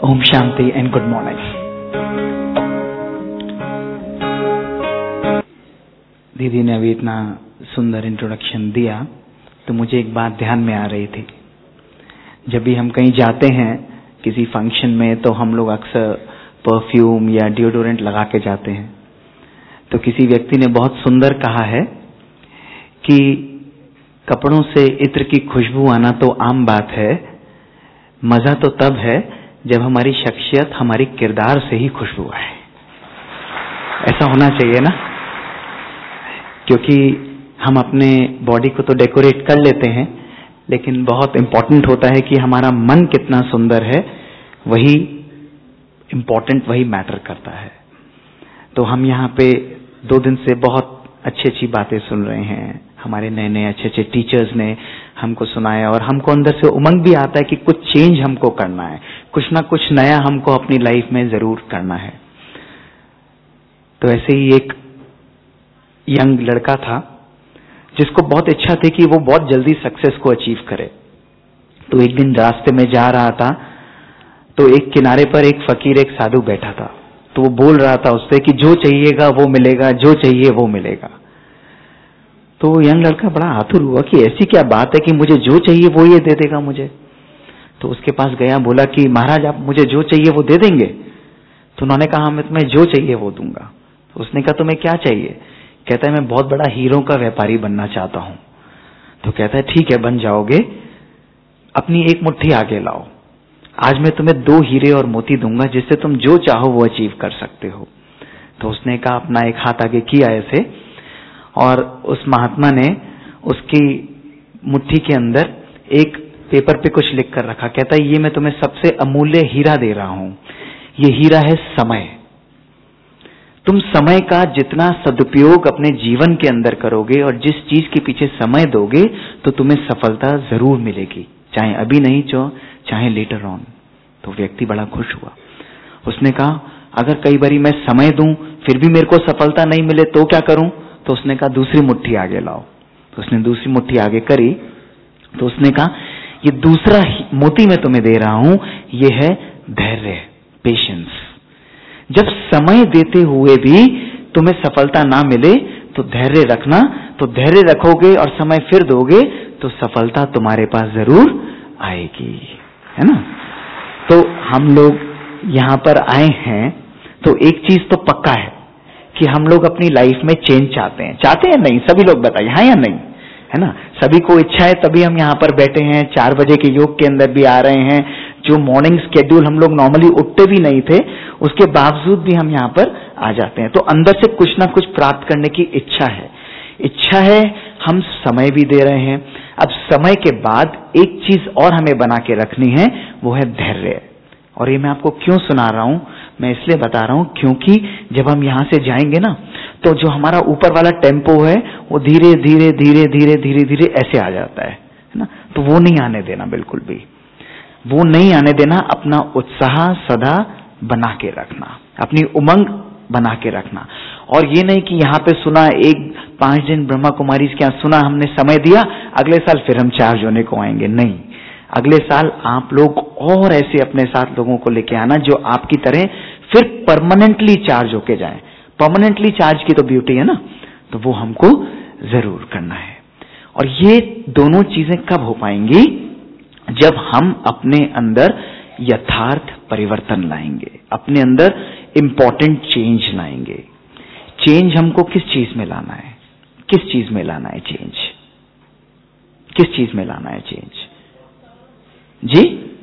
ओम शांति and good morning. दीदी ने अभी इतना सुंदर इंट्रोडक्शन दिया तो मुझे एक बात ध्यान में आ रही थी। जब भी हम कहीं जाते हैं किसी फंक्शन में तो हम लोग अक्सर परफ्यूम या डिओडोरेंट लगा के जाते हैं। तो किसी व्यक्ति ने बहुत सुंदर कहा है कि कपड़ों से इत्र की खुशबू आना तो आम बात है, मजा तो तब है जब हमारी शख्सियत हमारी किरदार से ही खुशबू आए। ऐसा होना चाहिए ना, क्योंकि हम अपने बॉडी को तो डेकोरेट कर लेते हैं, लेकिन बहुत इंपॉर्टेंट होता है कि हमारा मन कितना सुंदर है, वही इंपॉर्टेंट, वही मैटर करता है। तो हम यहाँ पे 2 दिन से बहुत अच्छी अच्छी बातें सुन रहे हैं। हमारे नए नए अच्छे अच्छे टीचर्स ने हमको सुनाया और हमको अंदर से उमंग भी आता है कि कुछ चेंज हमको करना है, कुछ ना कुछ नया हमको अपनी लाइफ में जरूर करना है। तो ऐसे ही एक यंग लड़का था जिसको बहुत इच्छा थी कि वो बहुत जल्दी सक्सेस को अचीव करे। तो एक दिन रास्ते में जा रहा था तो एक किनारे पर एक फकीर, एक साधु बैठा था। तो वो बोल रहा था उससे कि जो चाहिएगा वो मिलेगा, जो चाहिए वो मिलेगा। तो यंग लड़का बड़ा आतुर हुआ कि ऐसी क्या बात है कि मुझे जो चाहिए वो ये दे देगा मुझे। तो उसके पास गया, बोला कि महाराज आप मुझे जो चाहिए वो दे देंगे? तो उन्होंने कहा मैं तुम्हें जो चाहिए वो दूंगा। तो उसने कहा तुम्हें क्या चाहिए? कहता है मैं बहुत बड़ा हीरो का व्यापारी बनना चाहता हूं। तो कहता है ठीक है बन जाओगे, अपनी एक मुट्ठी आगे लाओ, आज मैं तुम्हें 2 हीरे और मोती दूंगा जिससे तुम जो चाहो वो अचीव कर सकते हो। तो उसने कहा अपना एक हाथ आगे किया ऐसे, और उस महात्मा ने उसकी मुट्ठी के अंदर एक पेपर पे कुछ लिख कर रखा। कहता है ये मैं तुम्हें सबसे अमूल्य हीरा दे रहा हूं, ये हीरा है समय। तुम समय का जितना सदुपयोग अपने जीवन के अंदर करोगे और जिस चीज के पीछे समय दोगे तो तुम्हें सफलता जरूर मिलेगी, चाहे अभी नहीं चाहे लेटर ऑन। तो व्यक्ति बड़ा खुश हुआ। उसने कहा अगर कई बारी मैं समय दूं फिर भी मेरे को सफलता नहीं मिले तो क्या करूं? तो उसने कहा दूसरी मुट्ठी आगे लाओ। तो उसने दूसरी मुट्ठी आगे करी। तो उसने कहा ये दूसरा मोती मैं तुम्हें दे रहा हूं, ये है धैर्य, पेशेंस। जब समय देते हुए भी तुम्हें सफलता ना मिले तो धैर्य रखना। तो धैर्य रखोगे और समय फिर दोगे तो सफलता तुम्हारे पास जरूर आएगी, है ना। तो हम लोग यहाँ पर आए हैं तो एक चीज तो पक्का है कि हम लोग अपनी लाइफ में चेंज चाहते हैं नहीं? सभी लोग बताइए हाँ या नहीं, है ना। सभी को इच्छा है तभी हम यहाँ पर बैठे हैं, 4 बजे के योग के अंदर भी आ रहे हैं। जो मॉर्निंग स्केड्यूल हम लोग नॉर्मली उठते भी नहीं थे उसके बावजूद भी हम यहाँ पर आ जाते हैं। तो अंदर से कुछ ना कुछ प्राप्त करने की इच्छा है, हम समय भी दे रहे हैं। अब समय के बाद एक चीज और हमें बना के रखनी है, वो है धैर्य। और ये मैं आपको क्यों सुना रहा हूं? मैं इसलिए बता रहा हूं क्योंकि जब हम यहां से जाएंगे ना तो जो हमारा ऊपर वाला टेम्पो है वो धीरे धीरे धीरे धीरे धीरे धीरे ऐसे आ जाता है ना। तो वो नहीं आने देना, बिल्कुल भी वो नहीं आने देना। अपना उत्साह सदा बना के रखना, अपनी उमंग बना के रखना। और ये नहीं कि यहाँ पे सुना 5 दिन ब्रह्मा कुमारी के यहाँ सुना, हमने समय दिया, अगले साल फिर हम चार्ज होने को आएंगे। नहीं, अगले साल आप लोग और ऐसे अपने साथ लोगों को लेके आना जो आपकी तरह फिर परमानेंटली चार्ज होके जाएं। परमानेंटली चार्ज की तो ब्यूटी है ना, तो वो हमको जरूर करना है। और ये दोनों चीजें कब हो पाएंगी? जब हम अपने अंदर यथार्थ परिवर्तन लाएंगे, अपने अंदर इंपॉर्टेंट चेंज लाएंगे। चेंज हमको किस चीज में लाना है? किस चीज में लाना है चेंज? किस चीज में लाना है चेंज जी?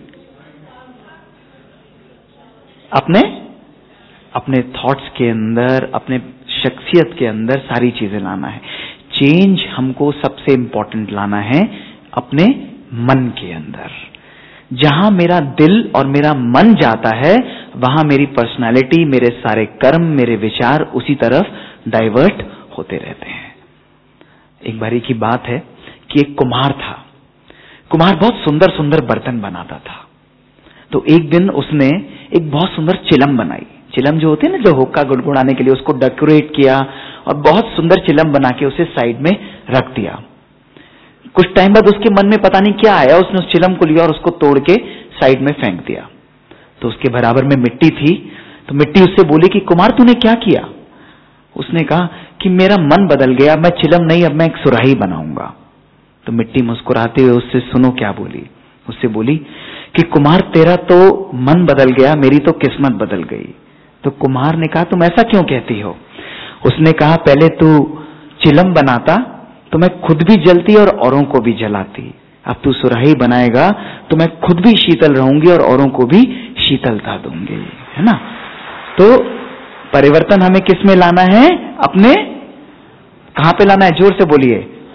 अपने थॉट्स के अंदर, अपने शख्सियत के अंदर सारी चीजें लाना है। चेंज हमको सबसे इंपॉर्टेंट लाना है अपने मन के अंदर। जहां मेरा दिल और मेरा मन जाता है वहां मेरी पर्सनालिटी, मेरे सारे कर्म, मेरे विचार उसी तरफ डाइवर्ट होते रहते हैं। एक बारी की बात है कि एक कुम्हार था। कुम्हार बहुत सुंदर सुंदर बर्तन बनाता था। तो एक दिन उसने एक बहुत सुंदर चिलम बनाई। चिलम जो होते हैं ना, जो हुक्का गुड़गुड़ाने के लिए, उसको डेकोरेट किया और बहुत सुंदर चिलम बना के उसे साइड में रख दिया। कुछ टाइम बाद उसके मन में पता नहीं क्या आया, उसने उस चिलम को लिया और उसको तोड़ के साइड में फेंक दिया। तो उसके बराबर में मिट्टी थी, तो मिट्टी उससे बोली कि कुमार तूने क्या किया? उसने कहा कि मेरा मन बदल गया, मैं चिलम नहीं, अब मैं एक सुराही बनाऊंगा। तो मिट्टी मुस्कुराते हुए उससे सुनो क्या बोली। उससे बोली कि कुमार तेरा तो मन बदल गया, मेरी तो किस्मत बदल गई। तो कुमार ने कहा तुम ऐसा क्यों कहती हो? उसने कहा पहले तू चिलम बनाता तो मैं खुद भी जलती और औरों को भी जलाती, अब तू सुराही बनाएगा तो मैं खुद भी शीतल रहूंगी और औरों को भी शीतलता दूंगी, है ना। तो परिवर्तन हमें किस में लाना है? अपने कहां पे लाना है? जोर से बोलिए।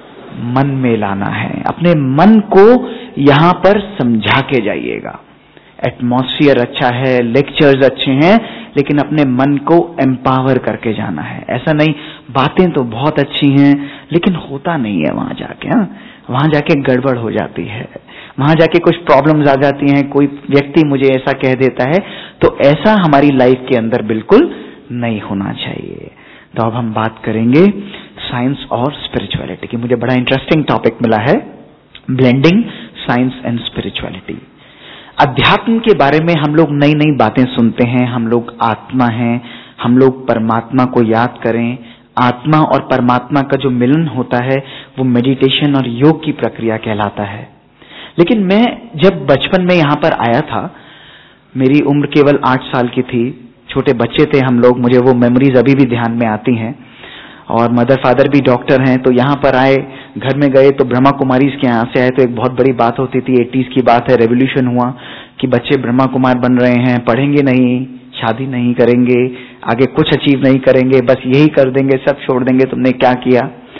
मन में लाना है। अपने मन को यहां पर समझा के जाइएगा। एटमॉस्फियर अच्छा है, लेक्चर्स अच्छे हैं, लेकिन अपने मन को एम्पावर करके जाना है। ऐसा नहीं बातें तो बहुत अच्छी हैं लेकिन होता नहीं है वहां जाके। वहां जाके गड़बड़ हो जाती है, वहां जाके कुछ प्रॉब्लम्स आ जाती हैं, कोई व्यक्ति मुझे ऐसा कह देता है, तो ऐसा हमारी लाइफ के अंदर बिल्कुल नहीं होना चाहिए। तो अब हम बात करेंगे साइंस और स्पिरिचुअलिटी की। मुझे बड़ा इंटरेस्टिंग टॉपिक मिला है, ब्लेंडिंग साइंस एंड स्पिरिचुअलिटी। अध्यात्म के बारे में हम लोग नई नई बातें सुनते हैं। हम लोग आत्मा हैं, हम लोग परमात्मा को याद करें। आत्मा और परमात्मा का जो मिलन होता है वो मेडिटेशन और योग की प्रक्रिया कहलाता है। लेकिन मैं जब बचपन में यहाँ पर आया था, मेरी उम्र केवल 8 साल की थी, छोटे बच्चे थे हम लोग, मुझे वो मेमोरीज अभी भी ध्यान में आती हैं। और मदर फादर भी डॉक्टर हैं, तो यहाँ पर आए, घर में गए तो ब्रह्मा कुमारी के यहाँ से आए, तो एक बहुत बड़ी बात होती थी। 80s की बात है, रेवोल्यूशन हुआ कि बच्चे ब्रह्मा कुमार बन रहे हैं, पढ़ेंगे नहीं, शादी नहीं करेंगे, आगे कुछ अचीव नहीं करेंगे, बस यही कर देंगे, सब छोड़ देंगे, तुमने क्या किया।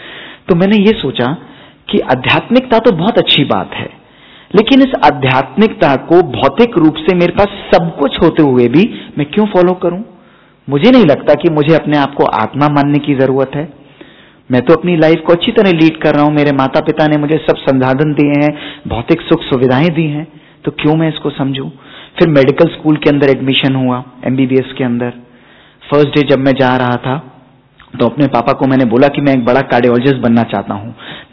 तो मैंने ये सोचा कि आध्यात्मिकता तो बहुत अच्छी बात है, लेकिन इस आध्यात्मिकता को भौतिक रूप से मेरे पास सब कुछ होते हुए भी मैं क्यों फॉलो करूं? मुझे नहीं लगता कि मुझे अपने आप को आत्मा मानने की जरूरत है। मैं तो अपनी लाइफ को अच्छी तरह लीड कर रहा हूं, मेरे माता पिता ने मुझे सब संसाधन दिए हैं, भौतिक सुख सुविधाएं दी हैं, तो क्यों मैं इसको समझूं? फिर मेडिकल स्कूल के अंदर एडमिशन हुआ, MBBS के अंदर। फर्स्ट डे जब मैं जा रहा था तो अपने पापा को मैंने बोला कि मैं एक बड़ा कार्डियोलॉजिस्ट बनना चाहता हूं।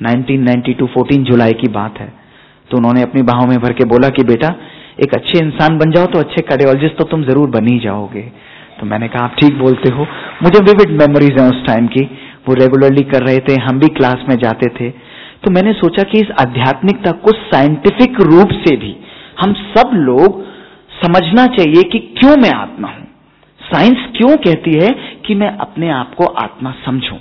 1992 14 जुलाई की बात है। तो उन्होंने अपनी बाहों में भर के बोला कि बेटा एक अच्छे इंसान बन जाओ तो अच्छे कार्डियोलॉजिस्ट तो तुम जरूर बन ही जाओगे। तो मैंने कहा आप ठीक बोलते हो। मुझे विविड मेमोरीज हैं उस टाइम की, वो रेगुलरली कर रहे थे, हम भी क्लास में जाते थे। तो मैंने सोचा कि इस आध्यात्मिकता को साइंटिफिक रूप से भी हम सब लोग समझना चाहिए कि क्यों मैं आत्मा हूं। साइंस क्यों कहती है कि मैं अपने आप को आत्मा समझूं,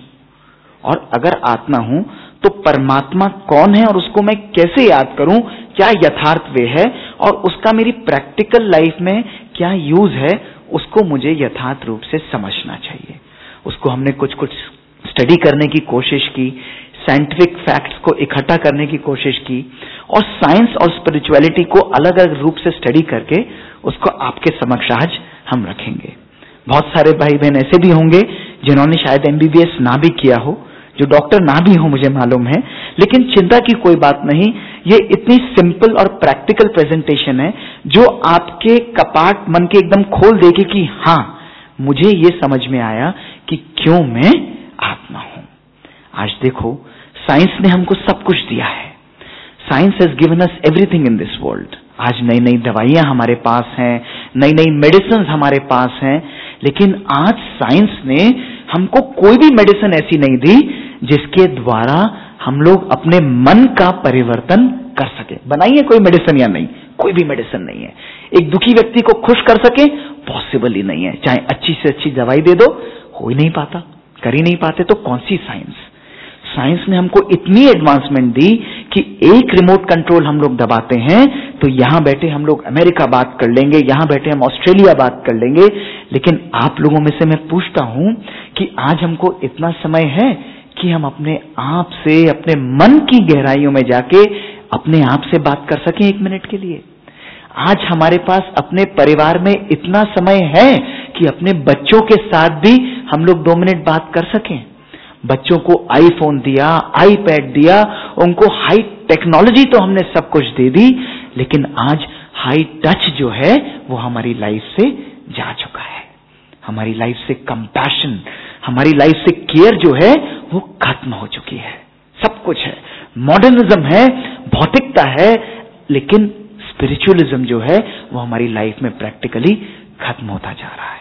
और अगर आत्मा हूं तो परमात्मा कौन है और उसको मैं कैसे याद करूं, क्या यथार्थ वे है और उसका मेरी प्रैक्टिकल लाइफ में क्या यूज है, उसको मुझे यथार्थ रूप से समझना चाहिए। उसको हमने कुछ कुछ स्टडी करने की कोशिश की, साइंटिफिक फैक्ट्स को इकट्ठा करने की कोशिश की, और साइंस और स्पिरिचुअलिटी को अलग अलग रूप से स्टडी करके उसको आपके समक्ष आज हम रखेंगे। बहुत सारे भाई बहन ऐसे भी होंगे जिन्होंने शायद MBBS ना भी किया हो, जो डॉक्टर ना भी हो, मुझे मालूम है, लेकिन चिंता की कोई बात नहीं। ये इतनी सिंपल और प्रैक्टिकल प्रेजेंटेशन है जो आपके कपाट मन के एकदम खोल देगी कि हाँ मुझे ये समझ में आया कि क्यों मैं आत्मा हूं। आज देखो साइंस ने हमको सब कुछ दिया है। Science has given us everything in this world. आज नई नई दवाइयां हमारे पास हैं, नई नई मेडिसिन हमारे पास हैं, लेकिन आज साइंस ने हमको कोई भी मेडिसिन ऐसी नहीं दी जिसके द्वारा हम लोग अपने मन का परिवर्तन कर सके। बनाइए कोई मेडिसिन या नहीं, कोई भी मेडिसिन नहीं है। एक दुखी व्यक्ति को खुश कर सके, पॉसिबल ही नहीं है। चाहे अच्छी से अच्छी दवाई दे दो, हो ही नहीं पाता, कर ही नहीं पाते। तो कौन सी साइंस? साइंस ने हमको इतनी एडवांसमेंट दी कि एक रिमोट कंट्रोल हम लोग दबाते हैं तो यहां बैठे हम लोग अमेरिका बात कर लेंगे, यहां बैठे हम ऑस्ट्रेलिया बात कर लेंगे। लेकिन आप लोगों में से मैं पूछता हूं कि आज हमको इतना समय है कि हम अपने आप से, अपने मन की गहराइयों में जाके अपने आप से बात कर सकें 1 मिनट के लिए? आज हमारे पास अपने परिवार में इतना समय है कि अपने बच्चों के साथ भी हम लोग 2 मिनट बात कर सकें। बच्चों को आईफोन दिया, आईपैड दिया, उनको हाई टेक्नोलॉजी तो हमने सब कुछ दे दी, लेकिन आज हाई टच जो है वो हमारी लाइफ से जा चुका है। हमारी लाइफ से कंपैशन, हमारी लाइफ से केयर जो है वो खत्म हो चुकी है। सब कुछ है, मॉडर्निज्म है, भौतिकता है, लेकिन स्पिरिचुअलिज्म जो है वो हमारी लाइफ में प्रैक्टिकली खत्म होता जा रहा है।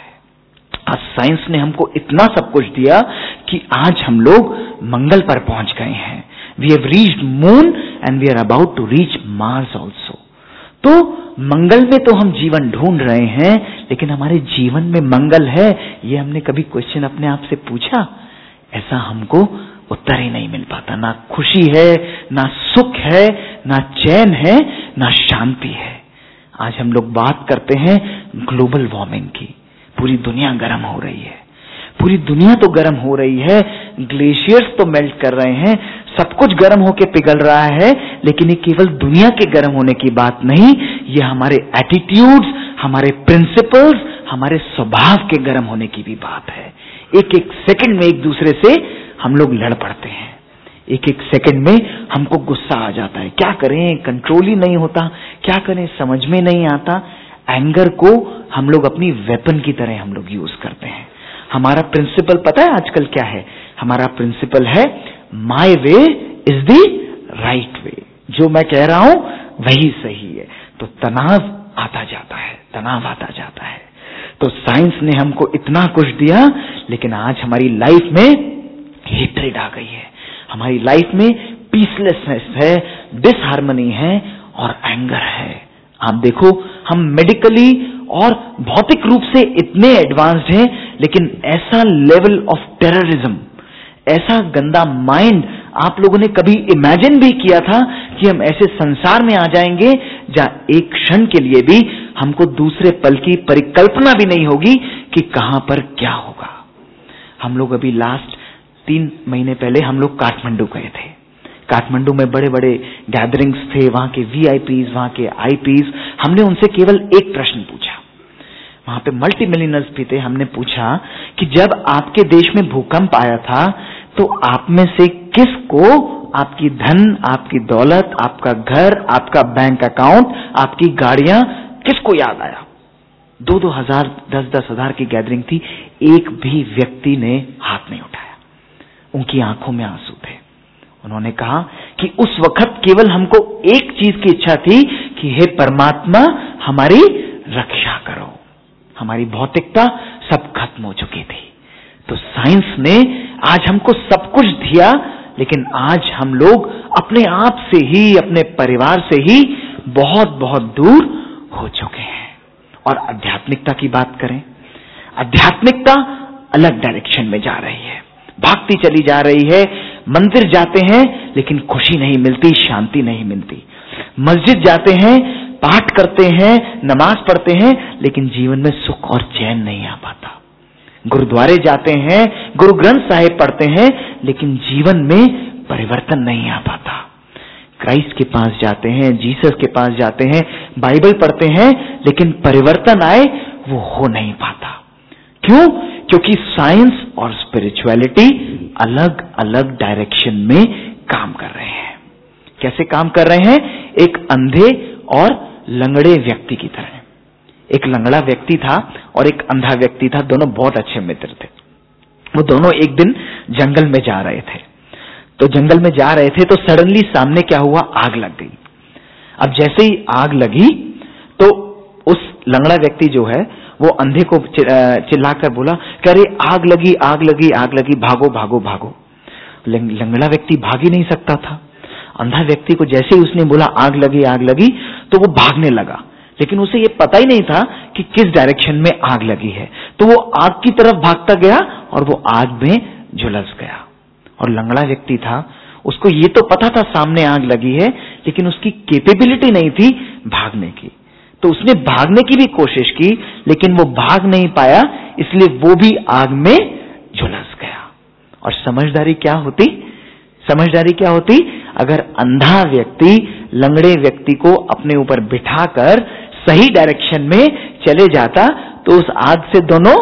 आज साइंस ने हमको इतना सब कुछ दिया कि आज हम लोग मंगल पर पहुंच गए हैं। We have reached moon and we are about to reach Mars also. तो मंगल में तो हम जीवन ढूंढ रहे हैं, लेकिन हमारे जीवन में मंगल है ये हमने कभी क्वेश्चन अपने आप से पूछा? ऐसा हमको उत्तर ही नहीं मिल पाता। ना खुशी है, ना सुख है, ना चैन है, ना शांति है। आज हम लोग बात करते हैं ग्लोबल वार्मिंग की। पूरी दुनिया गर्म हो रही है, पूरी दुनिया तो गर्म हो रही है, ग्लेशियर्स तो मेल्ट कर रहे हैं, सब कुछ गर्म होके पिघल रहा है। लेकिन ये केवल दुनिया के गर्म होने की बात नहीं, ये हमारे एटीट्यूड्स, हमारे प्रिंसिपल्स, हमारे स्वभाव के गर्म होने की भी बात है। एक एक सेकंड में एक दूसरे से हम लोग लड़ पड़ते हैं, एक एक सेकंड में हमको गुस्सा आ जाता है। क्या करें, कंट्रोल ही नहीं होता, क्या करें समझ में नहीं आता। एंगर को हम लोग अपनी वेपन की तरह हम लोग यूज करते हैं। हमारा प्रिंसिपल पता है आजकल क्या है? हमारा प्रिंसिपल है my way is the right way. जो मैं कह रहा हूं वही सही है। तो तनाव आता जाता है, तनाव आता जाता है। तो साइंस ने हमको इतना कुछ दिया, लेकिन आज हमारी लाइफ में हेट्रेड आ गई है, हमारी लाइफ में पीसलेसनेस है, डिसहार्मनी है और एंगर है। आप देखो, हम मेडिकली और भौतिक रूप से इतने एडवांस्ड हैं, लेकिन ऐसा लेवल ऑफ टेररिज्म, ऐसा गंदा माइंड आप लोगों ने कभी इमेजिन भी किया था कि हम ऐसे संसार में आ जाएंगे जहां एक क्षण के लिए भी हमको दूसरे पल की परिकल्पना भी नहीं होगी कि कहां पर क्या होगा। हम लोग अभी लास्ट 3 महीने पहले हम लोग काठमांडू गए थे। काठमांडू में बड़े बड़े गैदरिंग्स थे, वहां के वीआईपीज, वहां के आईपीज। हमने उनसे केवल एक प्रश्न पूछा, वहां पे मल्टी मिलियनर्स भी थे। हमने पूछा कि जब आपके देश में भूकंप आया था तो आप में से किसको आपकी धन, आपकी दौलत, आपका घर, आपका बैंक अकाउंट, आपकी गाड़ियां, किसको याद आया? 2-2 हजार, 10-10 हजार की गैदरिंग थी, एक भी व्यक्ति ने हाथ नहीं उठाया। उनकी आंखों में आंसू थे। उन्होंने कहा कि उस वक्त केवल हमको एक चीज की इच्छा थी कि हे परमात्मा हमारी रक्षा करो। हमारी भौतिकता सब खत्म हो चुकी थी। तो साइंस ने आज हमको सब कुछ दिया, लेकिन आज हम लोग अपने आप से ही, अपने परिवार से ही बहुत बहुत दूर हो चुके हैं। और आध्यात्मिकता की बात करें, आध्यात्मिकता अलग डायरेक्शन में जा रही है, भागती चली जा रही है। मंदिर जाते हैं लेकिन खुशी नहीं मिलती, शांति नहीं मिलती। मस्जिद जाते हैं, पाठ करते हैं, नमाज पढ़ते हैं, लेकिन जीवन में सुख और चैन नहीं आ पाता। गुरुद्वारे जाते हैं, गुरु ग्रंथ साहिब पढ़ते हैं, लेकिन जीवन में परिवर्तन नहीं आ पाता। क्राइस्ट के पास जाते हैं, जीसस के पास जाते हैं, बाइबल पढ़ते हैं, लेकिन परिवर्तन आए वो हो नहीं पाता। क्यों? क्योंकि साइंस और स्पिरिचुअलिटी अलग अलग डायरेक्शन में काम कर रहे हैं। कैसे काम कर रहे हैं? एक अंधे और लंगड़े व्यक्ति की तरह। एक लंगड़ा व्यक्ति था और एक अंधा व्यक्ति था, दोनों बहुत अच्छे मित्र थे। वो दोनों एक दिन जंगल में जा रहे थे। तो जंगल में जा रहे थे तो सडनली सामने क्या हुआ? आग लग गई। अब जैसे ही आग लगी तो उस लंगड़ा व्यक्ति जो है वो अंधे को चिल्लाकर बोला कि अरे आग लगी, आग लगी, आग लगी, भागो भागो भागो। लंगड़ा व्यक्ति भाग ही नहीं सकता था। अंधा व्यक्ति को जैसे ही उसने बोला आग लगी, आग लगी, तो वो भागने लगा, लेकिन उसे ये पता ही नहीं था कि किस डायरेक्शन में आग लगी है। तो वो आग की तरफ भागता गया और वो आग में झुलस गया। और लंगड़ा व्यक्ति था, उसको ये तो पता था सामने आग लगी है, लेकिन उसकी कैपेबिलिटी नहीं थी भागने की। तो उसने भागने की भी कोशिश की, लेकिन वो भाग नहीं पाया, इसलिए वो भी आग में झुलस गया। और समझदारी क्या होती? समझदारी क्या होती? अगर अंधा व्यक्ति लंगड़े व्यक्ति को अपने ऊपर बिठाकर सही डायरेक्शन में चले जाता तो उस आग से दोनों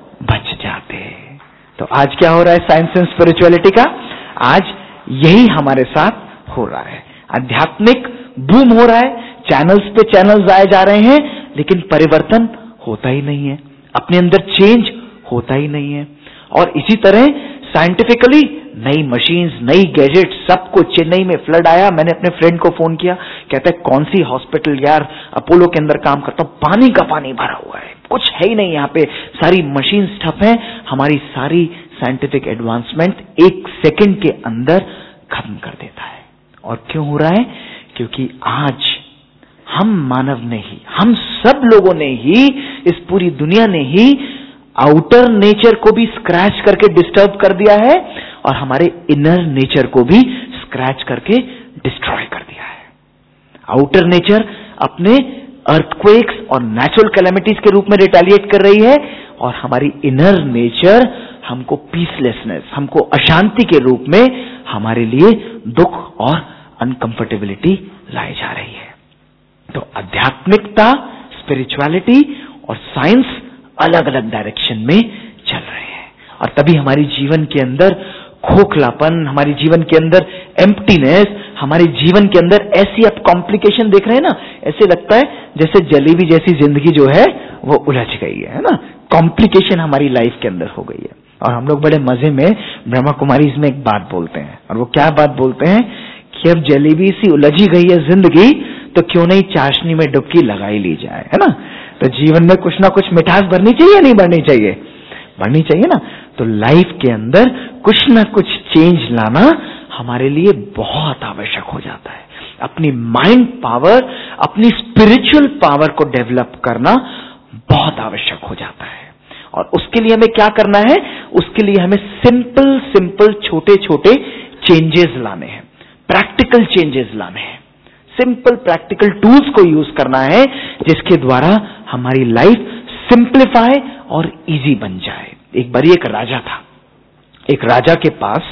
बच जाते। तो आज क्या हो रहा है साइंस एंड स्पिरिचुअलिटी का? आज यही हमारे साथ हो रहा है। आध्यात्मिक बूम हो रहा है, चैनल्स पे चैनल्स आए जा रहे हैं, लेकिन परिवर्तन होता ही नहीं है, अपने अंदर चेंज होता ही नहीं है। और इसी तरह साइंटिफिकली नई मशीन्स, नई गैजेट, सब कुछ। चेन्नई में फ्लड आया, मैंने अपने फ्रेंड को फोन किया, कहता है कौन सी हॉस्पिटल यार, अपोलो के अंदर काम करता हूं, पानी का पानी भरा हुआ है, कुछ है ही नहीं यहाँ पे, सारी मशीन्स ठप है। हमारी सारी साइंटिफिक एडवांसमेंट 1 सेकंड के अंदर खत्म कर देता है। और क्यों हो रहा है? क्योंकि आज हम मानव ने ही, हम सब लोगों ने ही, इस पूरी दुनिया ने ही आउटर नेचर को भी स्क्रैच करके डिस्टर्ब कर दिया है और हमारे इनर नेचर को भी स्क्रैच करके डिस्ट्रॉय कर दिया है। आउटर नेचर अपने अर्थक्वेक्स और नेचुरल कैलेमिटीज के रूप में रिटेलिएट कर रही है और हमारी इनर नेचर हमको पीसलेसनेस, हमको अशांति के रूप में हमारे लिए दुख और अनकंफर्टेबिलिटी लाई जा रही है। तो आध्यात्मिकता, स्पिरिचुअलिटी और साइंस अलग अलग डायरेक्शन में चल रहे हैं और तभी हमारी जीवन के अंदर खोखलापन, हमारी जीवन के अंदर एम्प्टीनेस, हमारे जीवन के अंदर ऐसी अब कॉम्प्लिकेशन देख रहे हैं ना, ऐसे लगता है जैसे जलेबी जैसी जिंदगी जो है वो उलझ गई है ना, कॉम्प्लिकेशन हमारी लाइफ के अंदर हो गई है। और हम लोग बड़े मजे में ब्रह्मा कुमारी में एक बात बोलते हैं, और वो क्या बात बोलते हैं कि अब जलेबी सी उलझी गई है जिंदगी, तो क्यों नहीं चाशनी में डुबकी लगाई ली जाए, है ना। तो जीवन में कुछ ना कुछ मिठास भरनी चाहिए, नहीं भरनी चाहिए? भरनी चाहिए ना। तो लाइफ के अंदर कुछ ना कुछ चेंज लाना हमारे लिए बहुत आवश्यक हो जाता है। अपनी माइंड पावर, अपनी स्पिरिचुअल पावर को डेवलप करना बहुत आवश्यक हो जाता है। और उसके लिए हमें क्या करना है? उसके लिए हमें सिंपल छोटे छोटे चेंजेस लाने हैं, प्रैक्टिकल चेंजेस लाने हैं, सिंपल प्रैक्टिकल टूल्स को यूज करना है जिसके द्वारा हमारी लाइफ सिंप्लीफाई और इजी बन जाए। एक बारी एक राजा था, एक राजा के पास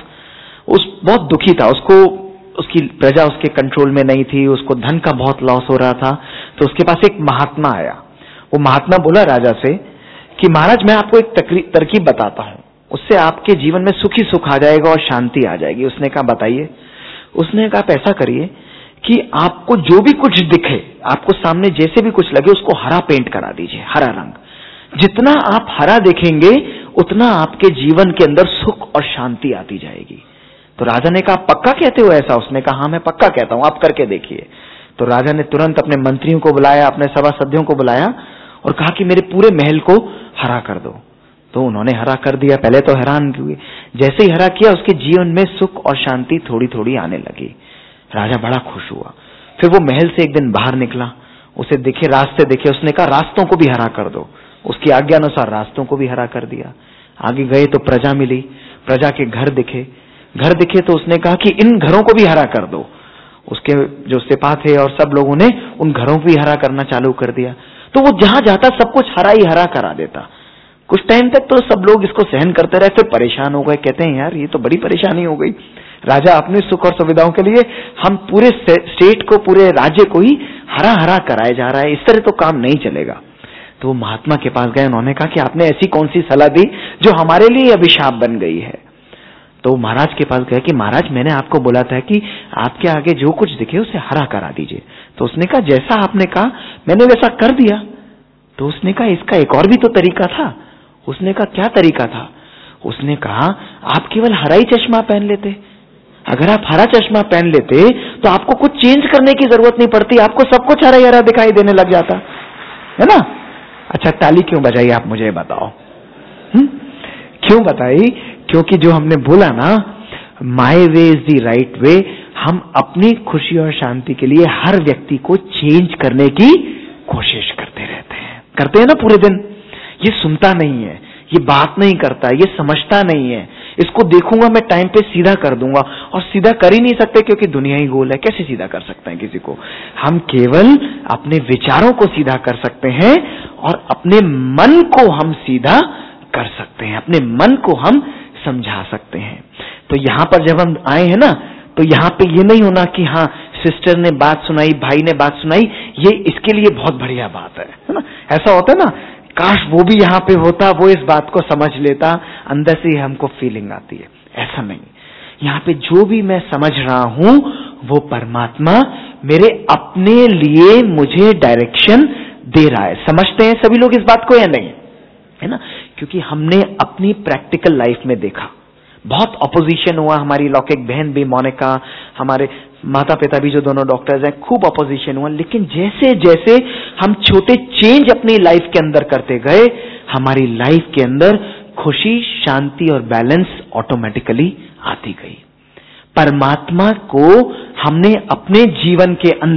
बहुत दुखी था, उसकी प्रजा उसके कंट्रोल में नहीं थी, उसको धन का बहुत लॉस हो रहा था। तो उसके पास एक महात्मा आया। वो महात्मा बोला राजा से कि महाराज मैं आपको एक तरकीब बताता हूं, उससे आपके जीवन में सुखी सुख आ जाएगा और शांति आ जाएगी। उसने कहा बताइए। उसने कहा आप ऐसा करिए कि आपको जो भी कुछ दिखे, आपको सामने जैसे भी कुछ लगे, उसको हरा पेंट करा दीजिए, हरा रंग। जितना आप हरा देखेंगे उतना आपके जीवन के अंदर सुख और शांति आती जाएगी। तो राजा ने कहा पक्का कहते हो ऐसा? उसने कहा हाँ मैं पक्का कहता हूं, आप करके देखिए। तो राजा ने तुरंत अपने मंत्रियों को बुलाया, अपने सभासदों को बुलाया और कहा कि मेरे पूरे महल को हरा कर दो। तो उन्होंने हरा कर दिया। पहले तो हैरान हुए, जैसे ही हरा किया उसके जीवन में सुख और शांति थोड़ी थोड़ी आने लगी। राजा बड़ा खुश हुआ। फिर वो महल से एक दिन बाहर निकला, उसे दिखे रास्ते दिखे, उसने कहा रास्तों को भी हरा कर दो। उसकी आज्ञा अनुसार रास्तों को भी हरा कर दिया। आगे गए तो प्रजा मिली, प्रजा के घर दिखे तो उसने कहा कि इन घरों को भी हरा कर दो। उसके जो सिपाह थे और सब लोगों ने उन घरों को भी हरा करना चालू कर दिया। तो वो जहां जाता सब कुछ हरा ही हरा करा देता। कुछ टाइम तक तो सब लोग इसको सहन करते रहे, फिर परेशान हो गए। कहते हैं यार ये तो बड़ी परेशानी हो गई, राजा अपने सुख और सुविधाओं के लिए हम पूरे स्टेट को, पूरे राज्य को ही हरा हरा कराया जा रहा है, इस तरह तो काम नहीं चलेगा। तो वो महात्मा के पास गए, उन्होंने कहा कि आपने ऐसी कौन सी सलाह दी जो हमारे लिए अभिशाप बन गई है। तो महाराज के पास गए कि महाराज मैंने आपको बोला था कि आपके आगे जो कुछ दिखे उसे हरा करा दीजिए। तो उसने कहा जैसा आपने कहा मैंने वैसा कर दिया। तो उसने कहा इसका एक और भी तो तरीका था। उसने कहा क्या तरीका था? उसने कहा आप केवल हरा ही चश्मा पहन लेते। अगर आप हरा चश्मा पहन लेते तो आपको कुछ चेंज करने की जरूरत नहीं पड़ती, आपको सब कुछ हरा ही हरा दिखाई देने लग जाता, है ना। अच्छा ताली क्यों बजाई आप मुझे बताओ? क्यों बताई? क्योंकि जो हमने बोला ना, my way is the right way. हम अपनी खुशी और शांति के लिए हर व्यक्ति को चेंज करने की कोशिश करते हैं ना पूरे दिन। ये सुनता नहीं है, ये बात नहीं करता, ये समझता नहीं है। इसको देखूंगा मैं टाइम पे सीधा कर दूंगा, और सीधा कर ही नहीं सकते क्योंकि दुनिया ही गोल है। कैसे सीधा कर सकते हैं किसी को? हम केवल अपने विचारों को सीधा कर सकते हैं और अपने मन को हम सीधा कर सकते हैं, अपने मन को हम समझा सकते हैं। तो यहां पर जब हम आए हैं ना, तो यहां पे ये नहीं होना कि हाँ सिस्टर ने बात सुनाई, भाई ने बात सुनाई, ये इसके लिए बहुत बढ़िया बात है ना। ऐसा होता है ना, काश वो भी यहाँ पे होता, वो इस बात को समझ लेता, अंदर से हमको फीलिंग आती है। ऐसा नहीं, यहाँ पे जो भी मैं समझ रहा हूं वो परमात्मा मेरे अपने लिए मुझे डायरेक्शन दे रहा है। समझते हैं सभी लोग इस बात को या नहीं? है ना, क्योंकि हमने अपनी प्रैक्टिकल लाइफ में देखा। बहुत ऑपोजिशन हुआ, हमारी लौकिक बहन भी मोनिका, हमारे माता पिता भी जो दोनों डॉक्टर्स हैं, खूब ऑपोजिशन हुआ। लेकिन जैसे जैसे हम छोटे चेंज अपनी लाइफ के अंदर करते गए, हमारी लाइफ के अंदर खुशी, शांति और बैलेंस ऑटोमेटिकली आती गई। परमात्मा को हमने अपने जीवन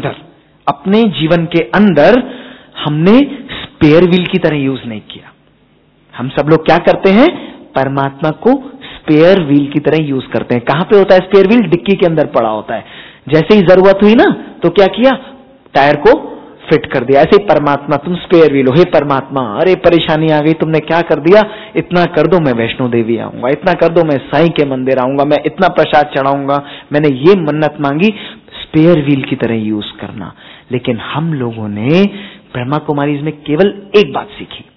के अंदर हमने स्पेयर व्हील की तरह यूज नहीं किया। हम सब लोग क्या करते हैं? परमात्मा को स्पेयर व्हील की तरह यूज करते हैं। कहां पे होता है स्पेयर व्हील? डिक्की के अंदर पड़ा होता है। जैसे ही जरूरत हुई ना तो क्या किया? टायर को फिट कर दिया। ऐसे ही परमात्मा, तुम स्पेयर व्हील हो। हे परमात्मा, अरे परेशानी आ गई, तुमने क्या कर दिया? इतना कर दो मैं वैष्णो देवी आऊंगा, इतना कर दो मैं साईं के मंदिर आऊंगा, मैं इतना प्रसाद चढ़ाऊंगा, मैंने ये मन्नत मांगी। स्पेयर व्हील की तरह यूज करना। लेकिन हम लोगों ने ब्रह्मा कुमारीज में केवल एक बात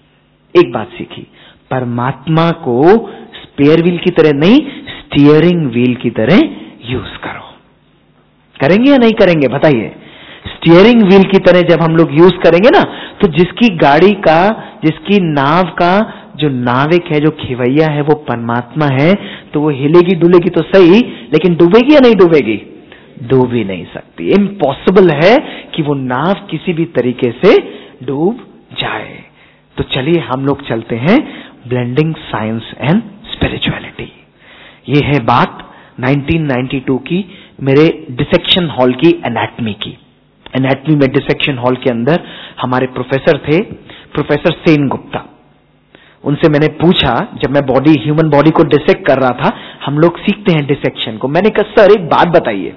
सीखी, परमात्मा को स्पेयर व्हील की तरह नहीं, स्टीयरिंग व्हील की तरह यूज करो। करेंगे या नहीं करेंगे बताइए? स्टीयरिंग व्हील की तरह जब हम लोग यूज करेंगे ना, तो जिसकी नाव का जो नाविक है, जो खिवैया है, वो परमात्मा है, तो वो हिलेगी डुलेगी तो सही, लेकिन डूबेगी या नहीं डूबेगी? डूब ही नहीं सकती। इम्पॉसिबल है कि वो नाव किसी भी तरीके से डूब जाए। तो चलिए हम लोग चलते हैं ब्लेंडिंग साइंस एंड स्पिरिचुअलिटी। ये है बात 1992 की, मेरे डिसेक्शन हॉल की एनाटमी की। एनाटमी में डिसेक्शन हॉल के अंदर हमारे प्रोफेसर थे, प्रोफेसर सेन गुप्ता। उनसे मैंने पूछा, जब मैं ह्यूमन बॉडी को डिसेक्ट कर रहा था, हम लोग सीखते हैं डिसेक्शन को, मैंने कहा सर एक बात बताइए,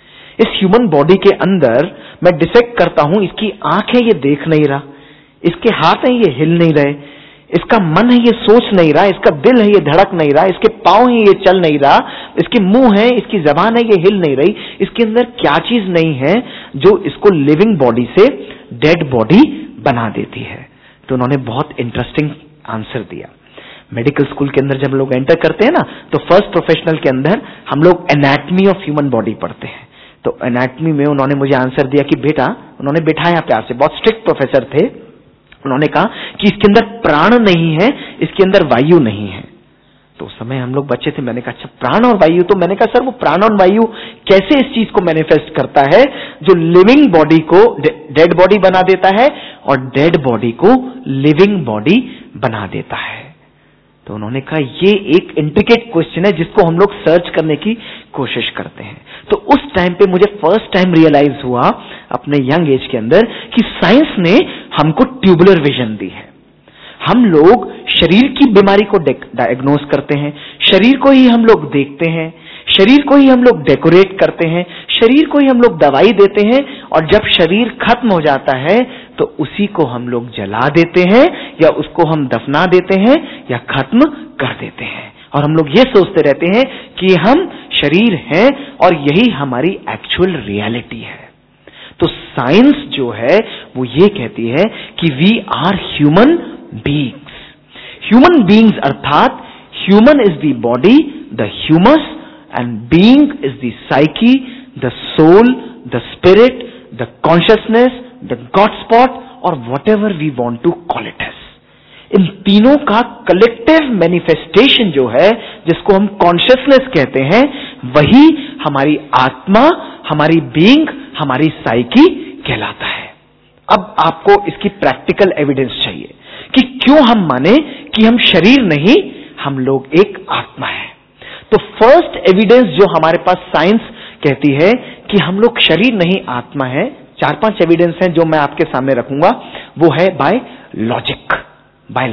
इस ह्यूमन बॉडी के अंदर मैं डिसेक्ट करता हूं, इसकी आंख है ये देख नहीं रहा, इसके हाथ है ये हिल नहीं रहे, इसका मन है ये सोच नहीं रहा, इसका दिल है ये धड़क नहीं रहा, इसके पांव है ये चल नहीं रहा, इसके मुंह है, इसकी जबान है ये हिल नहीं रही, इसके अंदर क्या चीज नहीं है जो इसको लिविंग बॉडी से डेड बॉडी बना देती है? तो उन्होंने बहुत इंटरेस्टिंग आंसर दिया। मेडिकल स्कूल के अंदर जब लोग एंटर करते हैं ना, तो फर्स्ट प्रोफेशनल के अंदर हम लोग एनाटमी ऑफ ह्यूमन बॉडी पढ़ते हैं। तो एनाटमी में उन्होंने मुझे आंसर दिया कि बेटा, उन्होंने बिठाया प्यार से, बहुत स्ट्रिक्ट प्रोफेसर थे, उन्होंने कहा कि इसके अंदर प्राण नहीं है, इसके अंदर वायु नहीं है। तो उस समय हम लोग बच्चे थे, मैंने कहा अच्छा प्राण और वायु, तो मैंने कहा सर वो प्राण और वायु कैसे इस चीज को मैनिफेस्ट करता है जो लिविंग बॉडी को डेड बॉडी बना देता है और डेड बॉडी को लिविंग बॉडी बना देता है? तो उन्होंने कहा ये एक इंट्रिकेट क्वेश्चन है जिसको हम लोग सर्च करने की कोशिश करते हैं। तो उस टाइम पे मुझे फर्स्ट टाइम रियलाइज हुआ अपने यंग एज के अंदर कि साइंस ने हमको ट्यूबुलर विजन दी है। हम लोग शरीर की बीमारी को डायग्नोस करते हैं, शरीर को ही हम लोग देखते हैं, शरीर को ही हम लोग डेकोरेट करते हैं, शरीर को ही हम लोग दवाई देते हैं, और जब शरीर खत्म हो जाता है तो उसी को हम लोग जला देते हैं या उसको हम दफना देते हैं या खत्म कर देते हैं। और हम लोग ये सोचते रहते हैं कि हम शरीर हैं और यही हमारी एक्चुअल रियलिटी है। तो साइंस जो है वो ये कहती है कि we are human beings. Human beings अर्थात human is the body, the humus, and being is the psyche, the soul, the spirit, the consciousness, the God spot, और whatever we want to call it as. इन तीनों का collective manifestation जो है, जिसको हम consciousness कहते हैं, वही हमारी आत्मा, हमारी बीइंग, हमारी साइकी कहलाता है। अब आपको इसकी प्रैक्टिकल एविडेंस चाहिए कि क्यों हम माने कि हम शरीर नहीं, हम लोग एक आत्मा है। तो फर्स्ट एविडेंस जो हमारे पास साइंस कहती है कि हम लोग शरीर नहीं आत्मा है, 4-5 एविडेंस हैं जो मैं आपके सामने रखूंगा, वो है बाय लॉजिक। बाय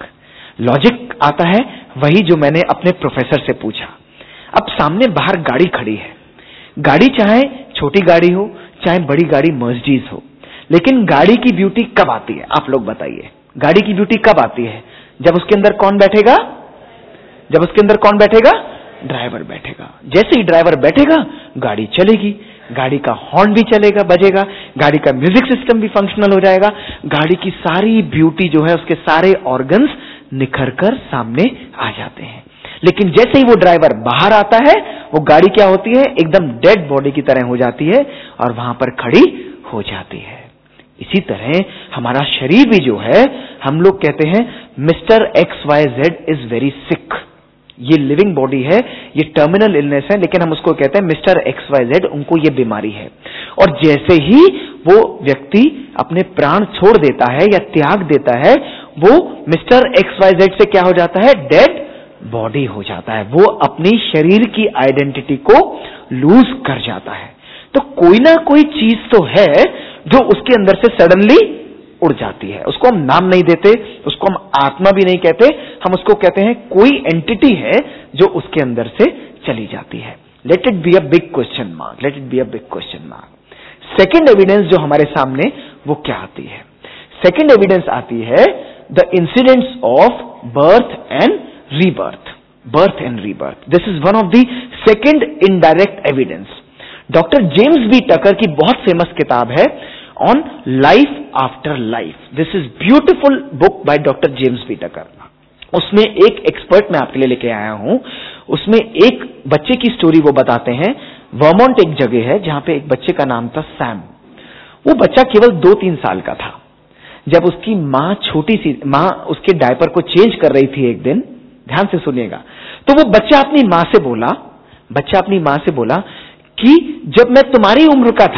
लॉजिक आता है वही जो मैंने अपने प्रोफेसर से पूछा। अब सामने बाहर गाड़ी खड़ी है, गाड़ी चाहे छोटी गाड़ी हो चाहे बड़ी गाड़ी मर्सिडीज हो, लेकिन गाड़ी की ब्यूटी कब आती है? आप लोग बताइए, गाड़ी की ब्यूटी कब आती है? जब उसके अंदर कौन बैठेगा? जब उसके अंदर कौन बैठेगा? ड्राइवर बैठेगा। जैसे ही ड्राइवर बैठेगा गाड़ी चलेगी, गाड़ी का हॉर्न भी चलेगा, बजेगा, गाड़ी का म्यूजिक सिस्टम भी फंक्शनल हो जाएगा, गाड़ी की सारी ब्यूटी जो है, उसके सारे ऑर्गन्स निखर कर सामने आ जाते हैं। लेकिन जैसे ही वो ड्राइवर बाहर आता है, वो गाड़ी क्या होती है? एकदम डेड बॉडी की तरह हो जाती है और वहां पर खड़ी हो जाती है। इसी तरह हमारा शरीर भी जो है, हम लोग कहते हैं mister XYZ is very sick, ये लिविंग बॉडी है, ये टर्मिनल इलनेस है, लेकिन हम उसको कहते हैं मिस्टर XYZ, उनको ये बीमारी है। और जैसे ही वो व्यक्ति अपने प्राण छोड़ देता है या त्याग देता है, वो मिस्टर XYZ से क्या हो जाता है? डेड बॉडी हो जाता है। वो अपनी शरीर की आइडेंटिटी को लूज कर जाता है। तो कोई ना कोई चीज तो है जो उसके अंदर से सडनली उड़ जाती है। उसको हम नाम नहीं देते, उसको हम आत्मा भी नहीं कहते, हम उसको कहते हैं कोई एंटिटी है जो उसके अंदर से चली जाती है। Let it be a big question mark, let it be a big question mark. Second evidence जो हमारे सामने, वो क्या आती है? सेकेंड एविडेंस आती है the incidents of birth and rebirth. Birth and rebirth, this is one of the second indirect evidence. Doctor James B Tucker की बहुत फेमस किताब है on life after life. This is beautiful book by doctor James B Tucker. उसमें एक expert मैं आपके लिए लेके आया हूं। उसमें एक बच्चे की स्टोरी वो बताते हैं। वर्मोंट एक जगह है जहां पे एक बच्चे का नाम था सैम। वो बच्चा केवल 2-3 साल का था। जब उसकी मां, छोटी सी मां, उसके डायपर को चेंज कर रही थी एक दिन, ध्यान से सुनिएगा, तो वो बच्चा अपनी मां से बोला कि जब मैं तुम्हारी उम्र का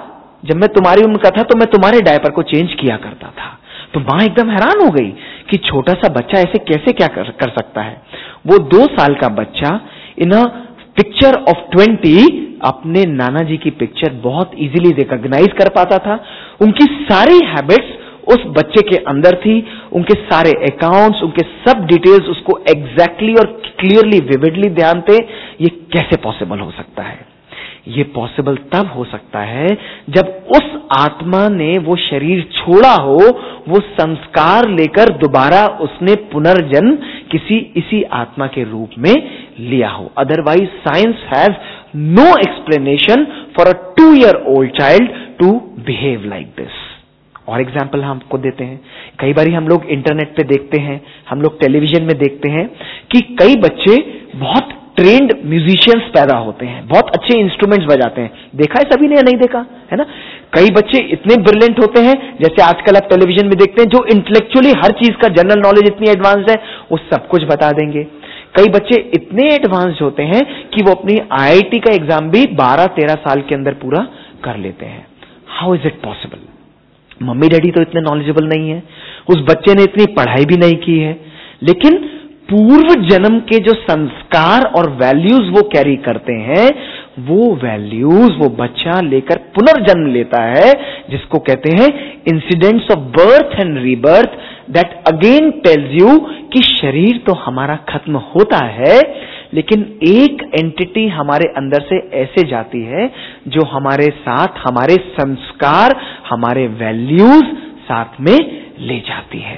था तो मैं तुम्हारे डायपर को चेंज किया करता था। तो मां एकदम हैरान हो गई कि छोटा सा बच्चा ऐसे कैसे क्या कर सकता है। वो 2 साल का बच्चा इन अ पिक्चर ऑफ 20 अपने नाना जी की पिक्चर बहुत इजीली रिकॉग्नाइज कर पाता था। उनकी सारी हैबिट्स उस बच्चे के अंदर थी, उनके सारे अकाउंट्स, उनके सब डिटेल्स उसको एग्जैक्टली और क्लियरली, विविडली ध्यान थे। ये कैसे पॉसिबल हो सकता है? ये पॉसिबल तब हो सकता है जब उस आत्मा ने वो शरीर छोड़ा हो, वो संस्कार लेकर दोबारा उसने पुनर्जन्म इसी आत्मा के रूप में लिया हो। Otherwise science has no explanation for a 2-year-old child to behave like this. और एग्जाम्पल हम आपको देते हैं। कई बार हम लोग इंटरनेट पे देखते हैं, हम लोग टेलीविजन में देखते हैं कि कई बच्चे बहुत ट्रेंड म्यूजिशियंस पैदा होते हैं, बहुत अच्छे इंस्ट्रूमेंट्स बजाते हैं। देखा है सभी ने या नहीं देखा है ना? कई बच्चे इतने ब्रिलियंट होते हैं, जैसे आजकल आप टेलीविजन में देखते हैं, जो इंटेलेक्चुअली हर चीज का जनरल नॉलेज इतनी एडवांस्ड है, वो सब कुछ बता देंगे। कई बच्चे इतने एडवांस्ड होते हैं कि वो अपनी IIT का एग्जाम भी 12-13 साल के अंदर पूरा कर लेते हैं। How is it possible? Mummy daddy तो इतने नॉलेजेबल नहीं है, उस बच्चे ने इतनी पढ़ाई भी नहीं की है, लेकिन पूर्व जन्म के जो संस्कार और वैल्यूज वो कैरी करते हैं, वो वैल्यूज वो बच्चा लेकर पुनर्जन्म लेता है, जिसको कहते हैं incidents of birth and rebirth. That again tells you कि शरीर तो हमारा खत्म होता है, लेकिन एक एंटिटी हमारे अंदर से ऐसे जाती है जो हमारे साथ हमारे संस्कार, हमारे वैल्यूज साथ में ले जाती है।